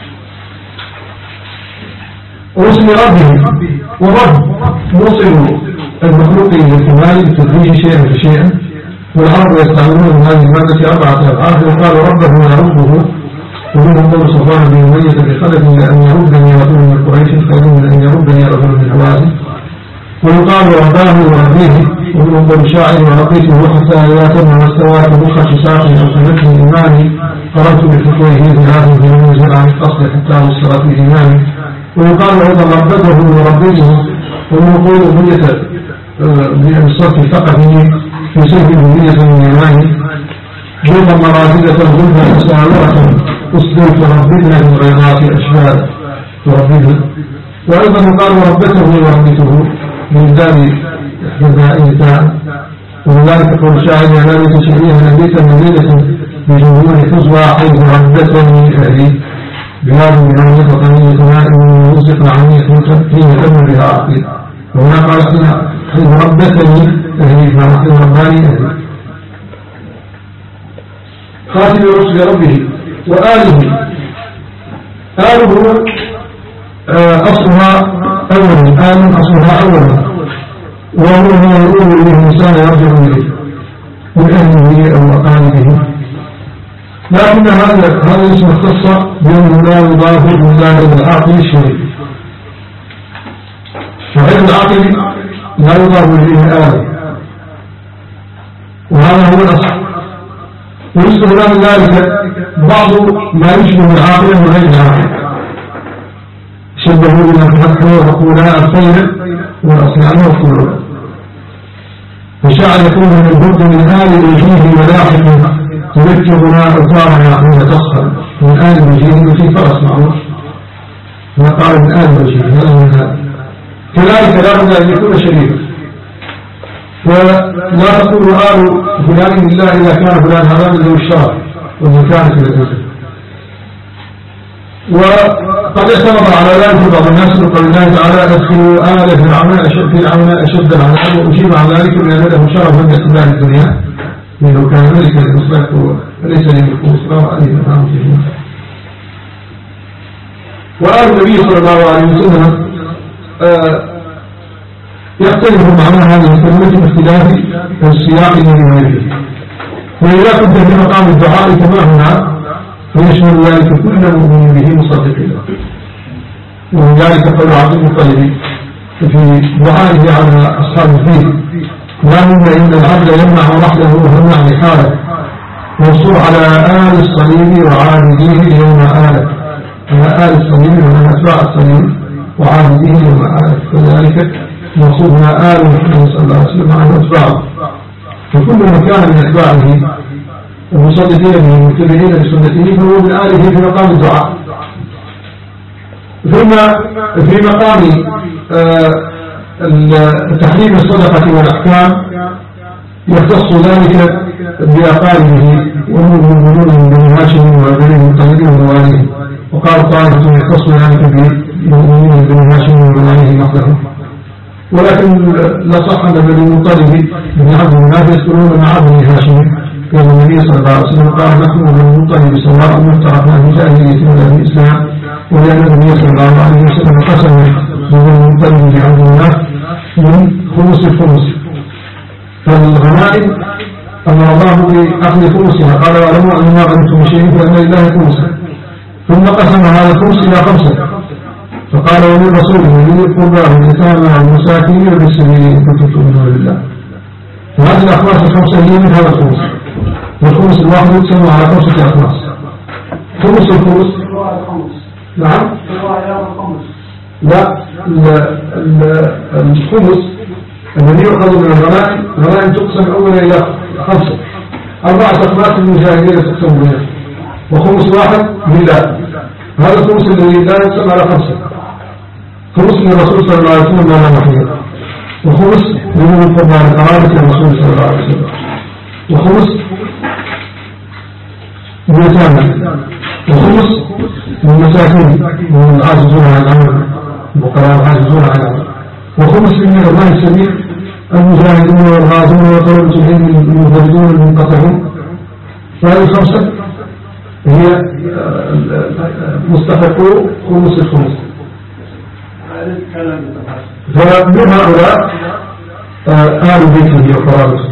واسم ربه، ورب موصل المخلوق للكمال بتدريج شيئا فشيئا، والعرب يستعملون من هذه المادة 4 أبعاد. يقال ربه وربه، ومنهم قول صفوان بن أمية بخلف لأن يردني رجل من قريش خير من أن يردني رجل من هوازن. ويقال رباه وربيه، ومنهم قول الشاعر ورقيته حتى إذا تم واستوى كبخة ساقي أو سنته إيماني قررت بفتويه 3 في المنزل عن الأصل حتى وصل في إيماني. ويقال أيضا ربته وربيه، ومن قول أمية بالصرف الثقفي في سيف أمية من يماني جوما مراددة غلبة تساورة أصدر فربنا من غيرات أشبال وربنا. وأيضا يقال ربته وربته من دار إحدى. ولذلك قول الشاعر لا لتشعريها نبيتا مدينة بجمهور حزوى حيث ربتني أهلي بلاد من عمية وطنية مائل وموسق عنية حين تم بها عقلي. وهنا قال حيث ربتني أهلي فنحن رباني أهلي. خاتم رسل ربه وآله. آله أصلها أولا، آل أصلها أولا، وهو ما يقول إليه الإنسان يرجع إليه من أهله أو أقاربه. لكن هذا الاسم اختص بأنه لا يضاف إلا إلى العاقل الشريف، وغير العاقل لا يضاف إليه آله، وهذا هو الأصل. ويستخدم ذلك بعض ما يشبه العاقل وغير العاقل، شبهوا بما فتحه وقولا الخير والأصنام والطلوع. وشاء يكون من البرد من آل وجيه ملاحق تذكرنا أثارنا حين تصخر. من آل وجيه في فرس معروف، ما قال من آل وجيه هذا من هذا. كذلك لا بد أن يكون شريفا، ولا تقول آل فلان لله إذا كان فلان هذا ذو الشرف والمكانة للإنسان. وقد اعترض على ذلك بعض الناس بقول الله تعالى ادخلوا آل فرعون أشد العذاب، وأجيب عن ذلك بأن له شرفا باعتبار الدنيا لأنه كان ملكا لمصلحه وليس لملك مصر وعليه نعم فيه. وآل النبي صلى الله عليه وسلم يختلف معنى هذه الكلمة باختلاف السياق الذي فيه. وإذا كنت في مقام الدعاء كما هنا فيشمل ذلك كل مؤمن به مصدق له. ومن ذلك قول عبد المطلب في دعائه على أصحاب الفيل: اللهم إن العبد يمنع رحله ويمنع لحاله، وانصر على آل الصليب وعابديه يوم آله. على آل الصليب ومن أتباع الصليب وعابديه يوم آله، فذلك موصوفنا آل محمد صلى الله عليه وسلم عنه أتباعه. وكل من كان من أتباعه المصدقين به المتبعين بسنته فهو من آله في مقام الدعاء. ثم في مقام تحريم الصدقة والأحكام يختص ذلك بأقاربه وهم المؤمنون من بني هاشم وبني المطلب ومواليه. وقال طائفة يختص ذلك بالمؤمنين من بني هاشم ومواليه محضهم. ولكن لا صح أن بني المطلب بن عبد مناف يذكرون مع بني هاشم كان النبي صلى الله عليه وسلم قال نحن بني المطلب سواء ما افترقنا في جاهلية ولا في الإسلام، ولأن النبي صلى الله عليه وسلم قسم بني المطلب بن عبد مناف من خمس الخمس، فالغنائم أمر الله بأخذ خمسها، قال واعلموا أن ما غنمتم شيء فإن لله خمسه، ثم قسم هذا الخمس إلى خمسة، فقال وللرسول وذي القربى واليتامى والمساكين وابن السبيل إن كنتم تؤمنون بالله. وهذه الأخلاص الخمسة هي من هذا الخمس، والخمس الواحد يقسم على خمسة أخلاص. خمس الخمس نعم لا الخمس الذي يؤخذ من الغنائم تقسم أولا إلى خمسة، 4 أخلاص المجاهدين تقسم بها، وخمس واحد لله. هذا الخمس الذي لا يقسم على خمسة، خمس من الرسول صلى الله عليه وسلم لا محيط، وخمس من القربان قرابة الرسول صلى الله عليه وسلم، وخمس من اليتامى، وخمس من المساكين من العاجزون عن العمل، الفقراء العاجزون عن العمل، وخمس من الله السبيل المجاهدون والغازون وطلبة العلم المجاهدون المنقطعون. فهذه الخمسة هي مستحقو خمس الخمس. فمن هؤلاء آل بيته وقرابته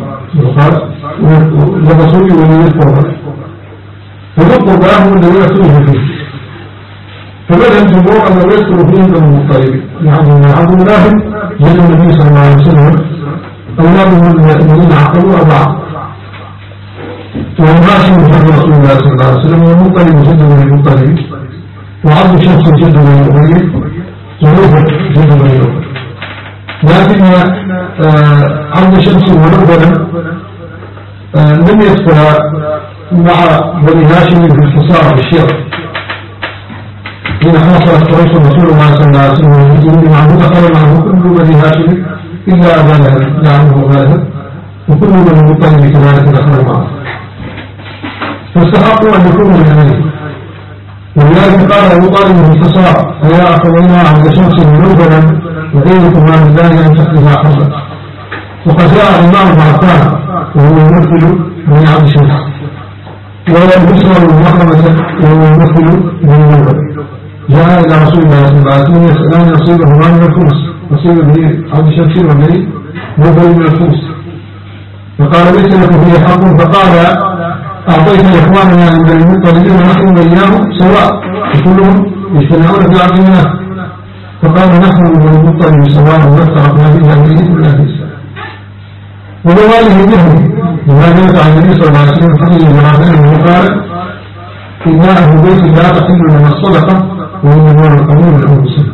والرسول ولي القربى، وذو القربى هم الذين اختلف فيه، فبدأ الجمهور أن يذكر فيهم بني المطلب يعني عبد الله جد النبي صلى الله عليه وسلم أولادهم الذين عقلوا 4، وهم هاشم جد رسول الله صلى الله عليه وسلم، والمطلب جد بني المطلب، وعبد شمس جد بني أبي، ونوفل جد بني أبي. لكن عبد شمس ونوفل لم يذكر مع بني هاشم في الحصار بالشرك حين حاصرت قريش رسول الله صلى الله عليه وسلم معه، دخل معه كل بني هاشم إلا أبا لهب نعمه أبا لهب، وكل بني المطلب كذلك دخل معه، فاستحقوا أن يكونوا من أمنه. ولذلك قال أبو طالب في الحصار أيا أخوينا عبد شمس ونوفلا وغيركم ما من الله أن تحدثها حربا. وقد جاء الإمام بن عفان وهو يمثل بني عبد شمس، ويبشر المحرمة وهو يمثل بني نوفل، جاء إلى رسول الله صلى الله عليه وسلم يسألان نصيبهما من الخمس، نصيب بني عبد شمس وبني نوفل من الخمس، فقال ليس لكم فيه حق، فقال أعطيت إخواننا من بني المطلب ونحن وإياهم سواء وكلهم يجتمعون في عبد الله، فقال نحن من بني المطلب سواء وافترقنا في جاهلية ولا في إسلام. وذواله بهم لما جاءت عن النبي صلى الله عليه وسلم حديث جماعتين وقال إن أهل بيت لا تحل من الصدقة وهم من القانون الأنفسهم.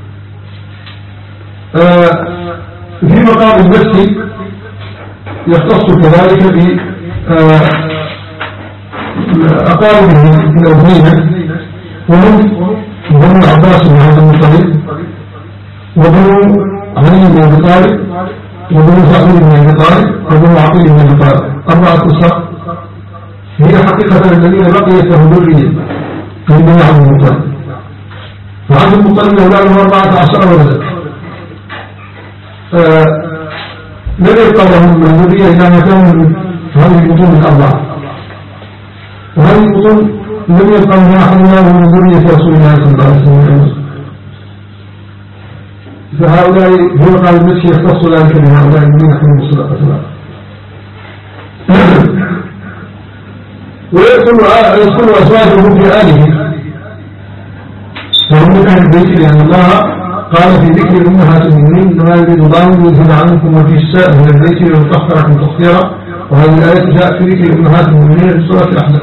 في مقام النفس يختص كذلك بأقاربه من أبنية، وهم بنو العباس بن عبد المطلب، وبنو علي بن أبي طالب، وبنو جعفر بن أبي طالب، وبنو عقيل بن أبي طالب، 4 أسر هي حقيقة الذين بقيت لهم ذرية من بني عبد المطلب. وعبد المطلب أولاده 14 ولدا، لم يبقى لهم من ذرية إلا ما كانوا من هذه البطون ال4، وهذه البطون لم يبقى من أحد الله من ذرية رسول الله صلى الله عليه وسلم. فهؤلاء هو قال المسيح يختص ذلك بهؤلاء الذين يحملون الصدقة له. ويدخل أزواجهم في آله وهم من أهل البيت، لأن الله قال في ذكر أمهات المؤمنين ما يريد الله يذهب عنكم وفي الساء من البيت ليطهركم تطهيرا، وهذه الآية جاءت في ذكر أمهات المؤمنين في سورة الأحزاب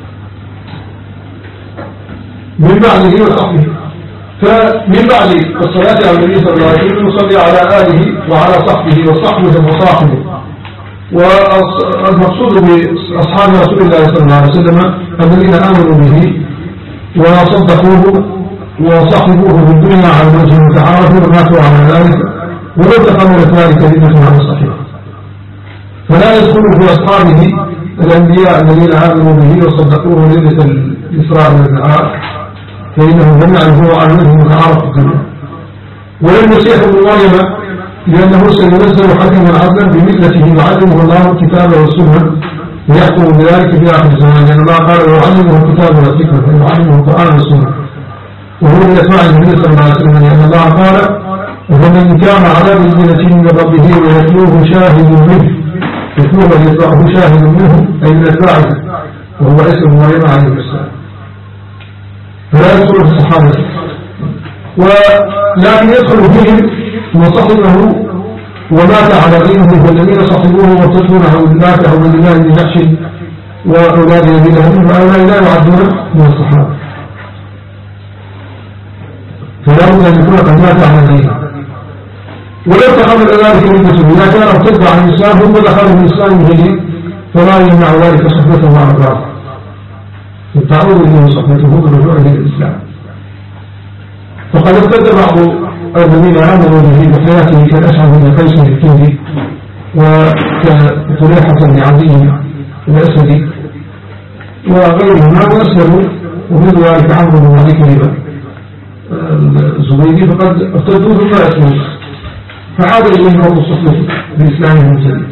من بعده وصحبه. فمن بعد الصلاة على النبي صلى الله عليه وسلم نصلي على آله وعلى صحبه وصحبه وصاحبه. والمقصود بأصحاب رسول الله صلى الله عليه وسلم الذين آمنوا به وصدقوه وصحبوه في الدنيا على الوجه المتعارف وماتوا على ذلك، ولو تقبلت ذلك كلمة على الصحيح. فلا يدخل في أصحابه الأنبياء الذين آمنوا به وصدقوه ليلة الإسراء والمعراج، فإنه لم يعرفوا عن وجه المتعارف في الدنيا. والمسيح ابن مريم لأنه سينزل حكما عدلا بمثلته يعلمه الله الكتاب والسنة ويحكم بذلك في آخر الزمان، لأن الله قال ويعلمه الكتاب والحكمة ويعلمه القرآن والسنة، وهو من أتباع النبي صلى الله عليه وسلم، لأن الله قال ومن كان على بينة من ربه ويتلوه شاهد منه، يتلوه يتبعه شاهد منه أي من أتباعه، وهو اسم مريم عليه السلام، فلا يدخل في الصحابة، ولكن يدخل فيهم وصحبه ومات على غيره، والذين صحبوه وصحبونه مات أو من الله بن جحش وأولاد يزيد فهؤلاء لا يعدون من الصحابة، فلا بد أن يكون قد مات على غيره. ولو تحمل ذلك ردته إذا كان ارتد عن الإسلام ثم دخل في الإسلام الجديد فلا يمنع ذلك صحبته مع الرافع، تعود إليه صحبته بالرجوع إلى الإسلام. فقد ارتد بعض الذين آمنوا به بحياته كالأشعث بن قيس الكندي وكطليحة بن عدي الأسدي وغيرهما وأسلموا، ومن ذلك عمرو بن علي الزبيدي فقد ارتدوا ثم أسلموا، فعاد إليهم رب الصحبة بإسلامهم الجديد.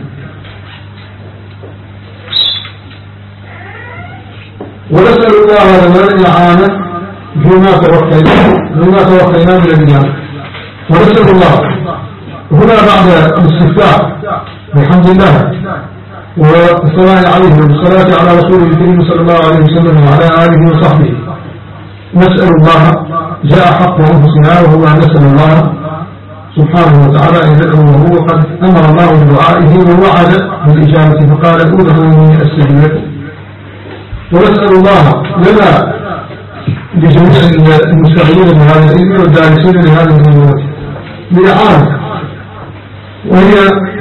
ونسأل الله لنا الإعانة فيما توقينا من الديانة، ونسأل الله هنا بعد الاستفتاح بحمد الله والصلاة عليه والصلاة على رسوله الكريم صلى الله عليه وسلم وعلى آله وصحبه، نسأل الله جاء حق أنفسنا وهو نسأل الله سبحانه وتعالى أن يدعو، وهو قد أمر الله بدعائه ووعد بالإجابة فقال ادعوني أستجب لكم. ونسأل الله لنا لجميع المستغلين بهذا العلم والدارسين لهذه المنوات بإعانة، وهي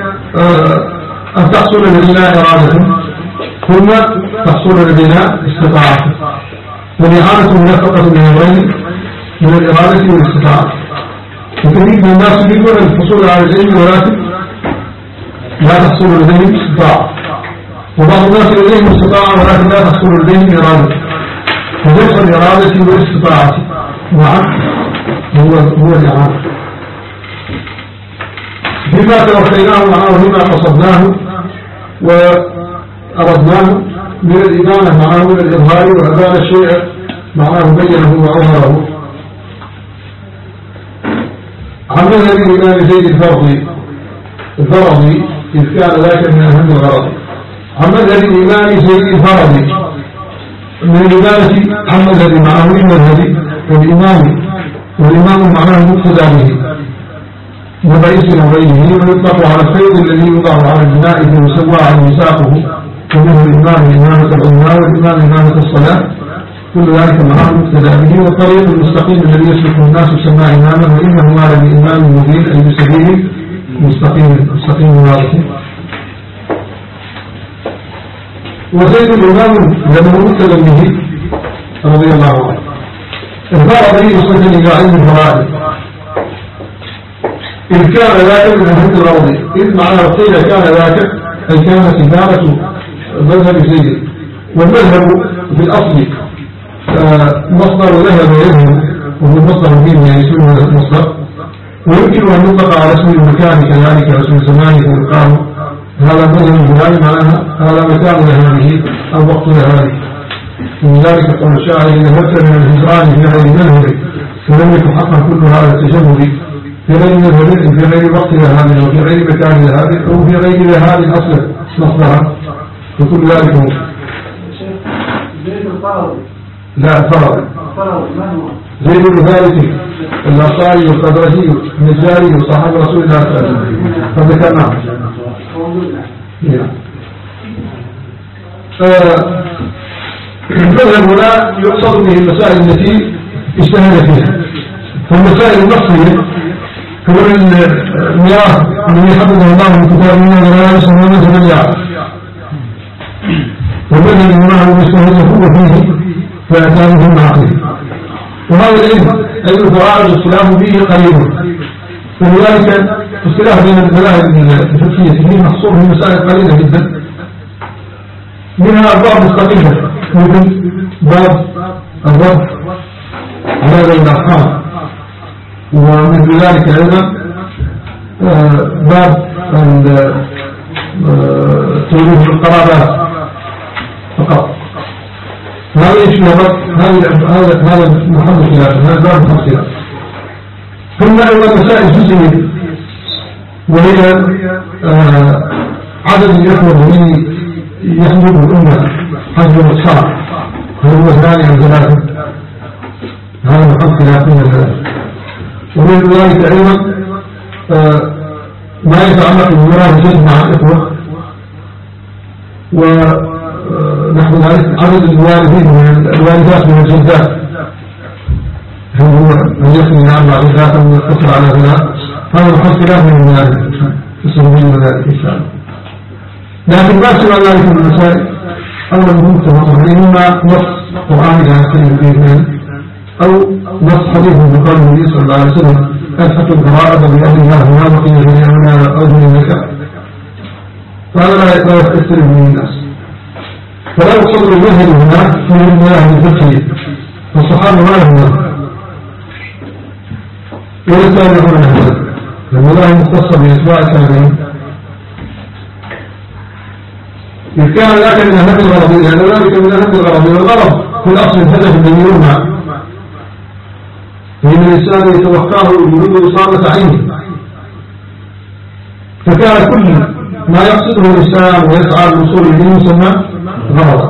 أن تحصل لدينا إرادة ثم تحصل لدينا استطاعة، والإعانة منافقة من الغير من الإرادة والاستطاعة. وكثير من الناس يريدون الحصول على العلم ولكن لا تحصل لديهم استطاعة، وبعض الناس لديهم استطاعة ولكن لا تحصل لديهم إرادة، فوفق الإرادة والاستطاعة نعم هو الإعانة بما توفيناه معه وبما قصدناه وأردناه من الإبانة معه من الإظهار، وأبان الشيء معناه بينه وأظهره. عن مذهب الإمام زيد الفرضي إذ كان ذاك من أهم الغرض، عن مذهب الإمام زيد الفرضي من الإمامة عن مذهب معه المذهب والإمام معناه مقتدى به وبئيس وغيره، ويطلق على الخير الذي يوضع على البناء فيسوى على مساقه، ومنه الإمام إمامة العلماء والإمام إمامة الصلاة، كل ذلك معناه مقتدى به. والطريق المستقيم الذي يسلك الناس يسمى إماما، وإنه ما لإمام مبين أي بسبيل مستقيم واضح. وزيد الإمام لما مقتدى به رضي الله عنه الفرضي يصدر إلى علم الفرائض، إذ كان ذاك من أهل الأرض، إذ معناه قيل كان ذاك أي كانت إمامة مذهب زيد. والمذهب في الأصل مصدر ذهب يذهب، وهو مصدر دين يعني اسمه المصدر، ويمكن أن يطلق على اسم المكان كذلك اسم الزمان فيقال هذا مذهب فلان معناها هذا مكان لهذه أو وقت لهذه. ومن ذلك قول الشاعر إن هبت من الهجران في غير مذهب فلم يكن حقا كل هذا التجمد في غير مذهب في غير وقت لهذه وفي غير مكان لهذه أو في غير لهذه أصلا مصدرها، فكل ذلك ممكن. لا الفرض زيد الثالثي الأنصاري والخزرجي النجاري وصاحب رسول الله صلى الله عليه وسلم فذكرناه. المذهب هنا يقصد به المسائل التي اجتهد فيها، فالمسائل النصية كون المياه الذي حفظه الله من كتاب الله ولا يسمى مذهب المياه، والمذهب المعنى المستهد هو فيه فيعتاد في المعقل. وهذا العلم علم الفرائض واختلاف فيه قليل، ولذلك اختلاف بين المذاهب الفقهية فيه محصور في مسائل قليلة جدا، منها أبواب مستقلة مثل باب الرد على ذوي الأرحام، ومثل ذلك أيضا باب توريث القرابات فقط. هذا يشبه هذا محمد خلاف، هذا باب محمد خلاف. ثم أيضا مسائل جزئية، وهي عدد الإخوة الذين يحمل الأمة حجم الإصحاب، هل هو 2 أو 3؟ هذا محمد خلاف من الثلاث. ومن ذلك أيضا ما يتعلق بالمراهجة مع الإخوة، ونحو ذلك عدد الوالدين من الوالدات من الجدات، هل هو من يخلي 4 جدات أو يقتصر على 3؟ هذا محمد خلاف من ذلك يصرفين ذلك إن شاء الله. لكن ما سوى ذلك من المسائل أولا متفق عليه، إما نص قرآني على كلمة الإيمان أو نص حديث من قول النبي صلى الله عليه وسلم ألحق القراءة بأهل الله وما بقي جميعنا أرجو الزكاة، فهذا لا يختلف من الناس. فلا يقصد الجهل هنا من المذاهب الفقهية، والصحابة ما لهم ذلك ولا التابعون هذا، المذاهب مختصة بإتباع التابعين. إذ كان ذاك من أهم الغرض، لأن ذلك من أهم الغرض، والغرض في الأصل الهدف الذي يرمى، فإن الإنسان يتوقعه يريد إصابة عينه، فكان كل ما يقصده الإنسان ويسعى للوصول إليه يسمى غرضا.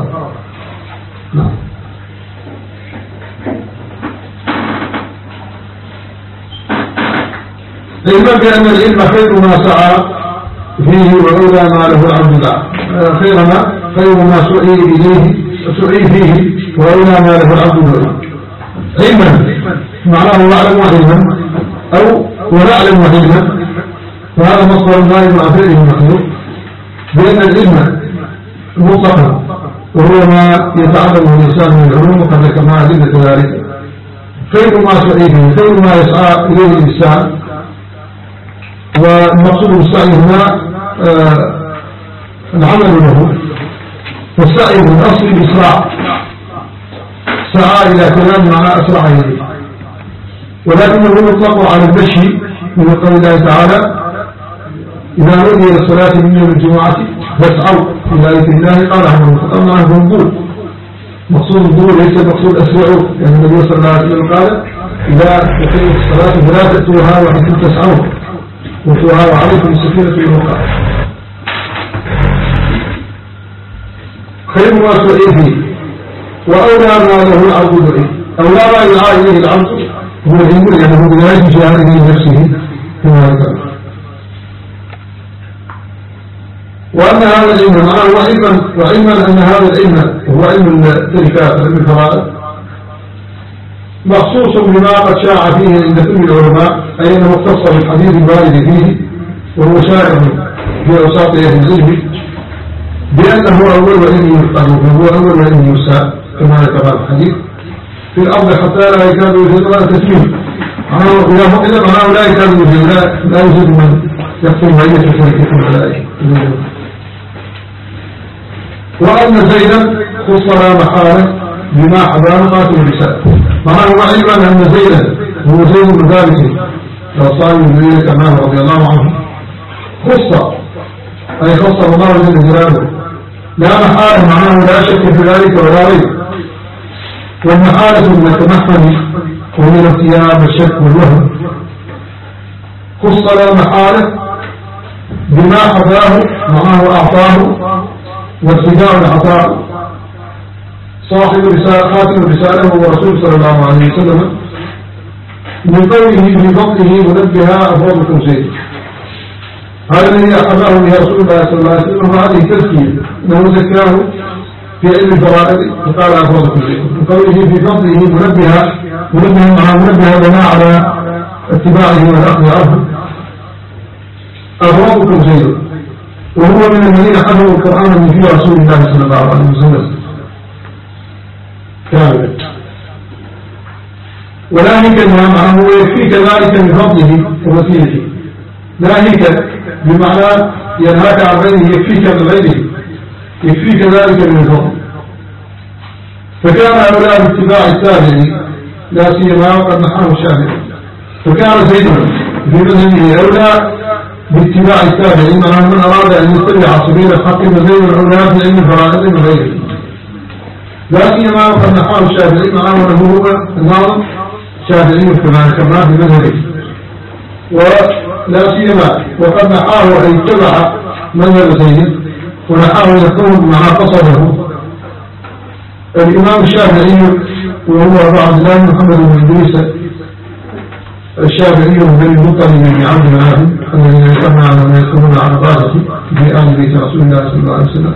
علما بأن العلم خير ما سعى فيه وأولى ما له العبد خير ما سعي فيه وأولى ما له العبد علما، معناه نعلم علما أو ونعلم علما، وهذا مصدر النائب مع فعله المخلوق، بأن العلم مطلقا وهو ما يتعلم الإنسان من العلوم، وقد ذكرنا أدلة ذلك. خير ما سعي فيه، خير ما يسعى إليه الإنسان، والمقصود بالسعي هنا العمل له، والسعي من أصل الإسراع، سعى إلى كلام مع أسرع إليه، ولكنه يطلق على المشي من قول الله تعالى إذا نودي للصلاة من يوم الجمعة فاسعوا إلى ذكر الله قال عمر فقال معه النبول. مقصود النبول ليس مقصود أسرعوا، لأن النبي صلى الله عليه وسلم قال إذا تقيمت الصلاة فلا تأتوها وأنتم تسعون وتوها وعليكم السكينة والوقار. خير ما سعي فيه وأولى ما له العبد بعيد، أولى ما يدعى إليه العبد هو العلم، لأنه بذلك جاهد لنفسه كما ذكر. وأن هذا العلم معه وعلما أن هذا العلم هو علم التركات، علم الفرائض، مخصوص بما قد شاع فيه عند كل العلماء، أي أنه اختص بالحديث الوارد فيه، وهو شائع في أوساط أهل العلم بأنه أول علم يفقه، وهو أول علم يساء كما ذكر الحديث في الأرض حتى لا يكاد يوجد ولا تسليم. إذا معناه لا يكاد يوجد، لا يوجد من يقتل ميت شركة الملائكة. وأن زيدا خص لا محالة بما حضر قاتل الرسالة، معناه علما أن زيدا هو زيد بن ثابت صاحب النبي كمان رضي الله عنه، خص أي خص الله جل جلاله لا محالة، معناه لا شك في ذلك ولا ريب. والمحالة من التمحن ومن ارتياب الشك والوهم. خص لا محالة بما حضاه، معناه أعطاه وارتداء العطاء. صاحب الرسالة خاتم الرسالة هو رسول صلى الله عليه وسلم، من قوله في فضله منبها أفضلكم زيد، هذا الذي أخذه به رسول الله صلى الله عليه وسلم، وهذه تزكية أنه زكاه في علم الفرائض فقال أفضلكم زيد. من قوله في فضله منبها مع منبها بناء على اتباعه والأخذ عنه أفضلكم زيد، وهو من الذين حفظوا القرآن من فيه رسول الله صلى الله عليه وسلم كاملا. ولاهيك معه ويكفيك ذلك من فضله ووسيلته. لاهيك بمعنى ينهاك عن غيره، يكفيك من غيره، يكفيك ذلك من الفضل. فكان هؤلاء باتباع التابعين لا سيما وقد نحاه الشافعي، فكان زيد في مذهبه أولى باتباع التابعين من أراد أن يتبع سبيل الحق فزين العلماء في علم الفرائض وغيره. لا سيما وقد نحاه الشافعي معه هو الناظم الشافعي كما في مذهبه، ولا سيما وقد نحاه أن يتبع مذهب زيد ونحاه يكون مع قصده الإمام الشافعي وهو أبو عبد الله محمد بن إدريس الشافعي بن المطلب بن عبد مناف الذين يسمى على ما يكونون على قادته في آل بيت رسول الله صلى الله عليه وسلم.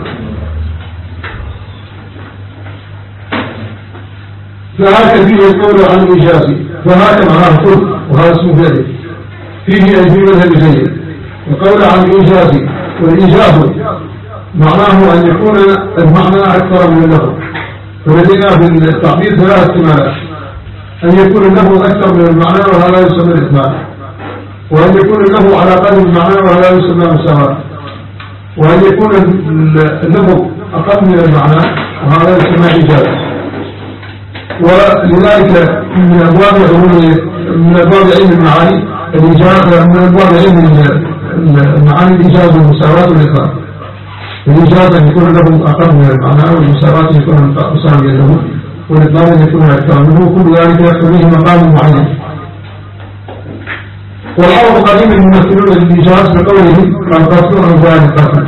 فهذا فيه القول عن الإجازة، فهذا معناه قلت وهذا اسمه ذلك فيه أي في مذهب زيد القول عن الإجازة. والإجازة معناه أن يكون المعنى أكثر من اللفظ، ولدينا في التعبير ثلاث احتمالات: أن يكون له أكثر من المعنى وهذا يسمى الإثبات، وأن يكون له على قدر المعنى وهذا يسمى المساواة، وأن يكون اللفظ أقل من المعنى وهذا يسمى إجازة. ولذلك من أبواب علم المعاني الإجازة، من أبواب علم المعاني الإجازة والمساواة والإثبات. الإجازة أن يكون له أقل من المعنى، والمساواة أن يكون مساويا له، والإطلاق أن يكون أكثر منه. كل ذلك يحصل به مقام معين. والعرب قديم الممثلون للإجاز بقوله القتل عن ذلك القتل،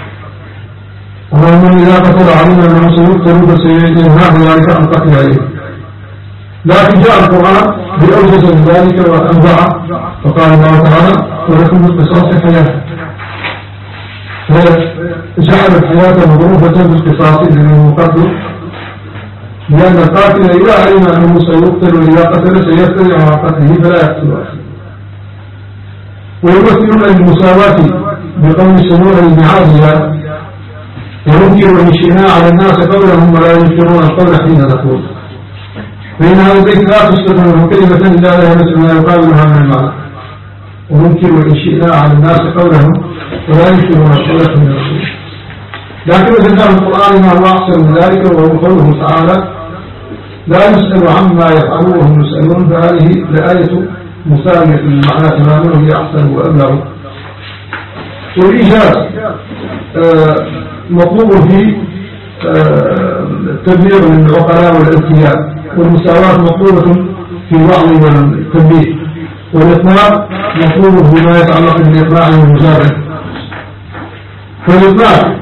ومن إذا قتل علينا أنه سيقتل فسينهاه ذلك عن قتل عليه. لكن جاء القرآن بأوجز من ذلك وأنبع، فقال الله تعالى: ولكم بالقصاص حياة. فجعل الحياة مظروفة بالقصاص للمقتل، لأن القاتل إذا علم أنه سيقتل وإذا قتل سيقتل على قتله فلا يقتل. ويمثلون المساواة بقول سنوع المعازية: وننكر إن شئنا على الناس قولهم ولا ينكرون القول حين نقول. فإن هذا البيت لا تستخدم كلمة إلا لها مثل ما يقابلها من المعنى. وننكر إن شئنا على الناس قولهم ولا ينكرون القول حين نقول. لكن وجدنا في القرآن ما هو أحسن من ذلك، وهو قوله تعالى: لا يسأل عما يفعلون وهم يسألون. فهذه الآية مساوية للمعنى تماما وهي أحسن وأبلغ. والإيجاز مطلوب فيه التدمير من العقلاء والأذكياء، والمساواة مطلوبة في الوعظ والتنبيه، والإطلاق مطلوب فيما يتعلق بالإطلاع والمجابة. فالإطلاق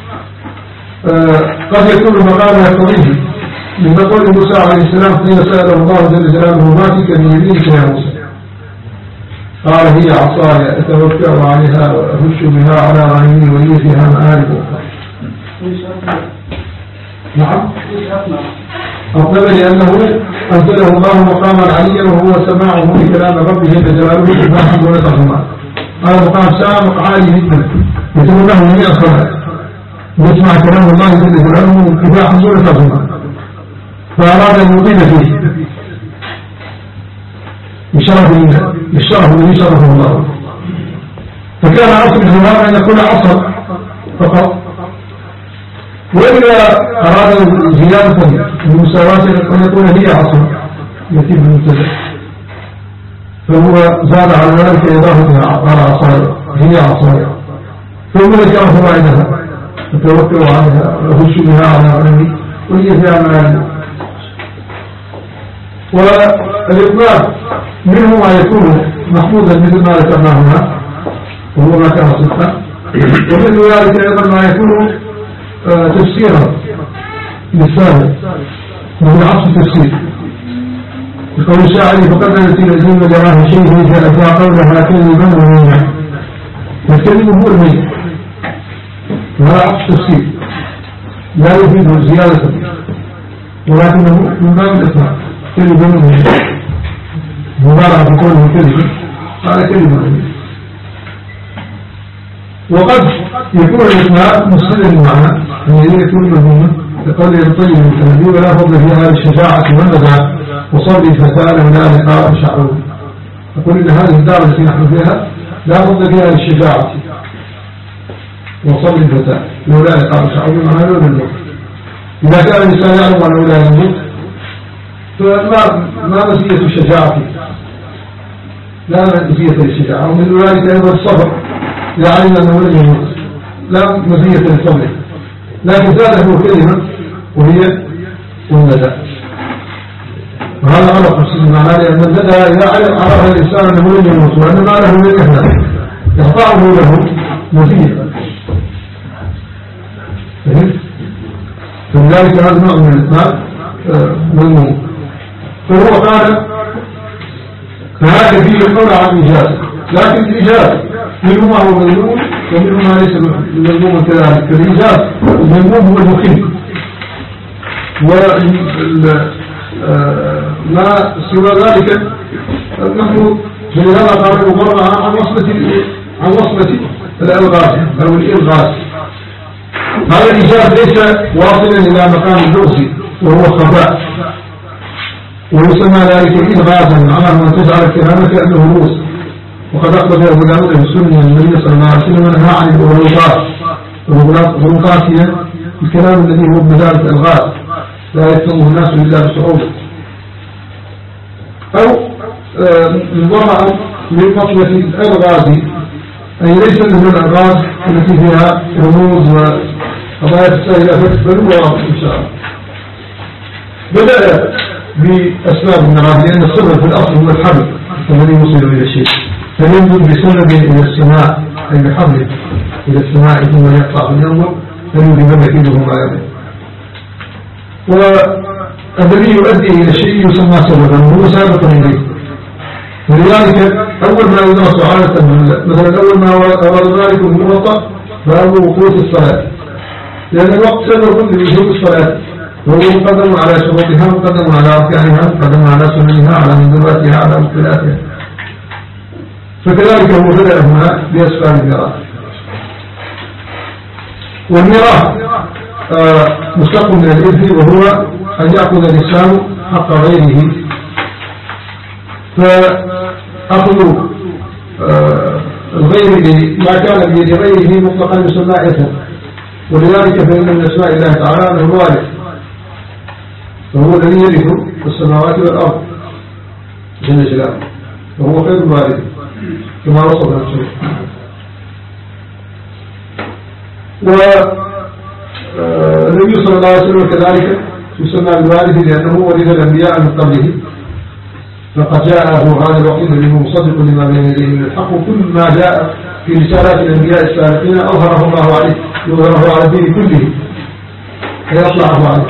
قد يكون المقام يقتضيه، من قول موسى عليه السلام حين سأله الله جل جلاله: ما تلك بيمينك يا موسى؟ قال: هي عصاي أتوكأ عليها وأهش بها على غنمي ولي فيها مآرب أخرى. نعم، أطلب لأنه أنزله الله مقاما عليا وهو سماعه لكلام ربه جل جلاله إباحا دون ترجمان. هذا مقام سامق عالي جدا يتم له 100 صلاة يسمع كلام الله جل جلاله إباحا دون ترجمان، فأراد أن يطيل فيه بالشرف الذي شرفه الله. فكان عصر الزمان أن يكون عصر فقط، وإذا أراد زيادة المساواة أن يكون هي عصر التي بالمبتدأ، فهو زاد على ذلك إضافة على عصايا، هي عصايا، ثم ذكر فوائدها: التوكل عليها وأهش بها على غنمي ولي فيها مآرب. والإطلاق منه ما يكون محمودا مثل ما ذكرناه هنا وهو ما كان صدقا، ومثل ذلك أيضا ما يكون تفسيرا للسابق وهو عصر التفسير، بقول الشاعر: فقد التي لزم جراه شيء فأتى قوله لكن المن ومنع. فالكلمة هو المنع، وهذا عصر التفسير لا يفيد زيادة، ولكنه من باب الإطلاق كلمة منع مبارعة بقوله كلمة، قال كلمة. وقد يكون الإطلاق مستند المعنى الذي يكون مذموما، كقول الطيب المتنبي: ولا فضل في هذه الشجاعة والنزاع وصبر فتاة لا لقاء شعور. أقول إن هذه الدار التي نحن فيها لا فضل فيها للشجاعة وصبر فتاة لولا لقاء شعور، معنى لولا الموت. إذا كان الإنسان يعلم أنه لا يموت فما مسية الشجاعة؟ لا مزية للشجاعة، ومن ذلك أيضا الصبر إذا علم أنه لم يموت لا مزية للصبر، لكن زاده كلمة وهي الندى. وهذا غلط مسلم معناه، لأن الندى إذا عرف الإنسان أنه لم يموت وأن ما له من إهلاك يقطعه له مزية. فلذلك هذا نوع من الإثناء مذموم. فهو قال فهذا فيه القول عن الإجازة، لكن الإجازة منه ما هو مذموم ومنه ما ليس مذموما كذلك. الإجازة المذموم هو المقيم، وما سوى ذلك نحن فلهذا قال المبرع عن وصلة الألغاز أو الإلغاز. هذا الإجازة ليس واصلا إلى مقام اللغز وهو خفاء، ويسمى ذلك إلغازا، معناه أن تجعل الكلام كأنه روس. وقد أخرج أبو داود السني النبي صلى الله عليه وسلم نهى عن الغلوطات. الغلوطات هي الكلام الذي هو بمثابة الغاز لا يفهمه الناس إلا بصعوبة، أو الضرع من مطلة الألغاز، أي ليس من الألغاز التي فيها رموز وقضايا تستاهل بل هو إن شاء الله. بدأ بأسباب النغاز، لأن السبب في الأصل هو الحبل الذي يوصل إلى الشيء، فينظر بسبب إلى السماء أي بحبل إلى السماء ثم يقطع فينظر فينظر بما يفيده ما يفيده. والذي يؤدي إلى الشيء يسمى سببا وهو سابق إليه. ولذلك أول ما يدرس عادة مثلا أول ما أراد ذلك الموطأ باب وقوت الصلاة، لأن الوقت سبب لوجوب الصلاة، وهو مقدم على شروطها، مقدم على أركانها، مقدم على سننها، على منذباتها، على مبتلاتها. فكذلك هو بدأ هنا بأسباب الميراث. والميراث مشتق من الإرث، وهو أن يأخذ الإنسان حق غيره، فأخذ الغير ما كان بيد غيره مطلقا يسمى إرثا. ولذلك فإن من أسماء الله تعالى أنه الوارث، فهو الذي يرث السماوات والأرض جل جلاله، وهو خير الوارث كما وصف نفسه. والنبي صلى الله عليه وسلم كذلك يسمى بالوارث لأنه ورث الأنبياء من قبله، فقد جاءه هذا الوحي الذي هو مصدق لما بين يديه من الحق، وكل ما جاء في رسالات الأنبياء السابقين أظهره الله عليه، يظهره على الدين كله فيطلعه عليه.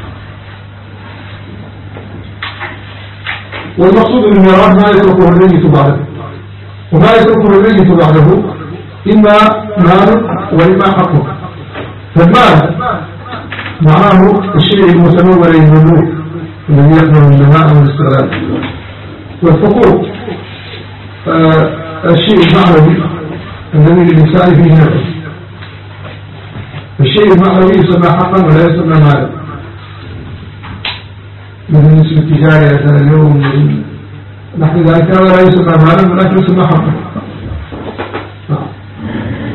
والمقصود بالميراث ما يتركه الميت بعده، وما يتركه الميت بعده إما مال وإما حقه. فالمال معناه الشيء المتنور المملوك الذي يقبل النماء والاستغلال، والحقوق الشيء المعنوي الذي للإنسان فيه نفع. الشيء المعنوي يسمى حقا ولا يسمى مالا، مثل اسم التجارة مثلا اليوم نحن ذلك ولا يسمى مالا ولكن يسمى حقا.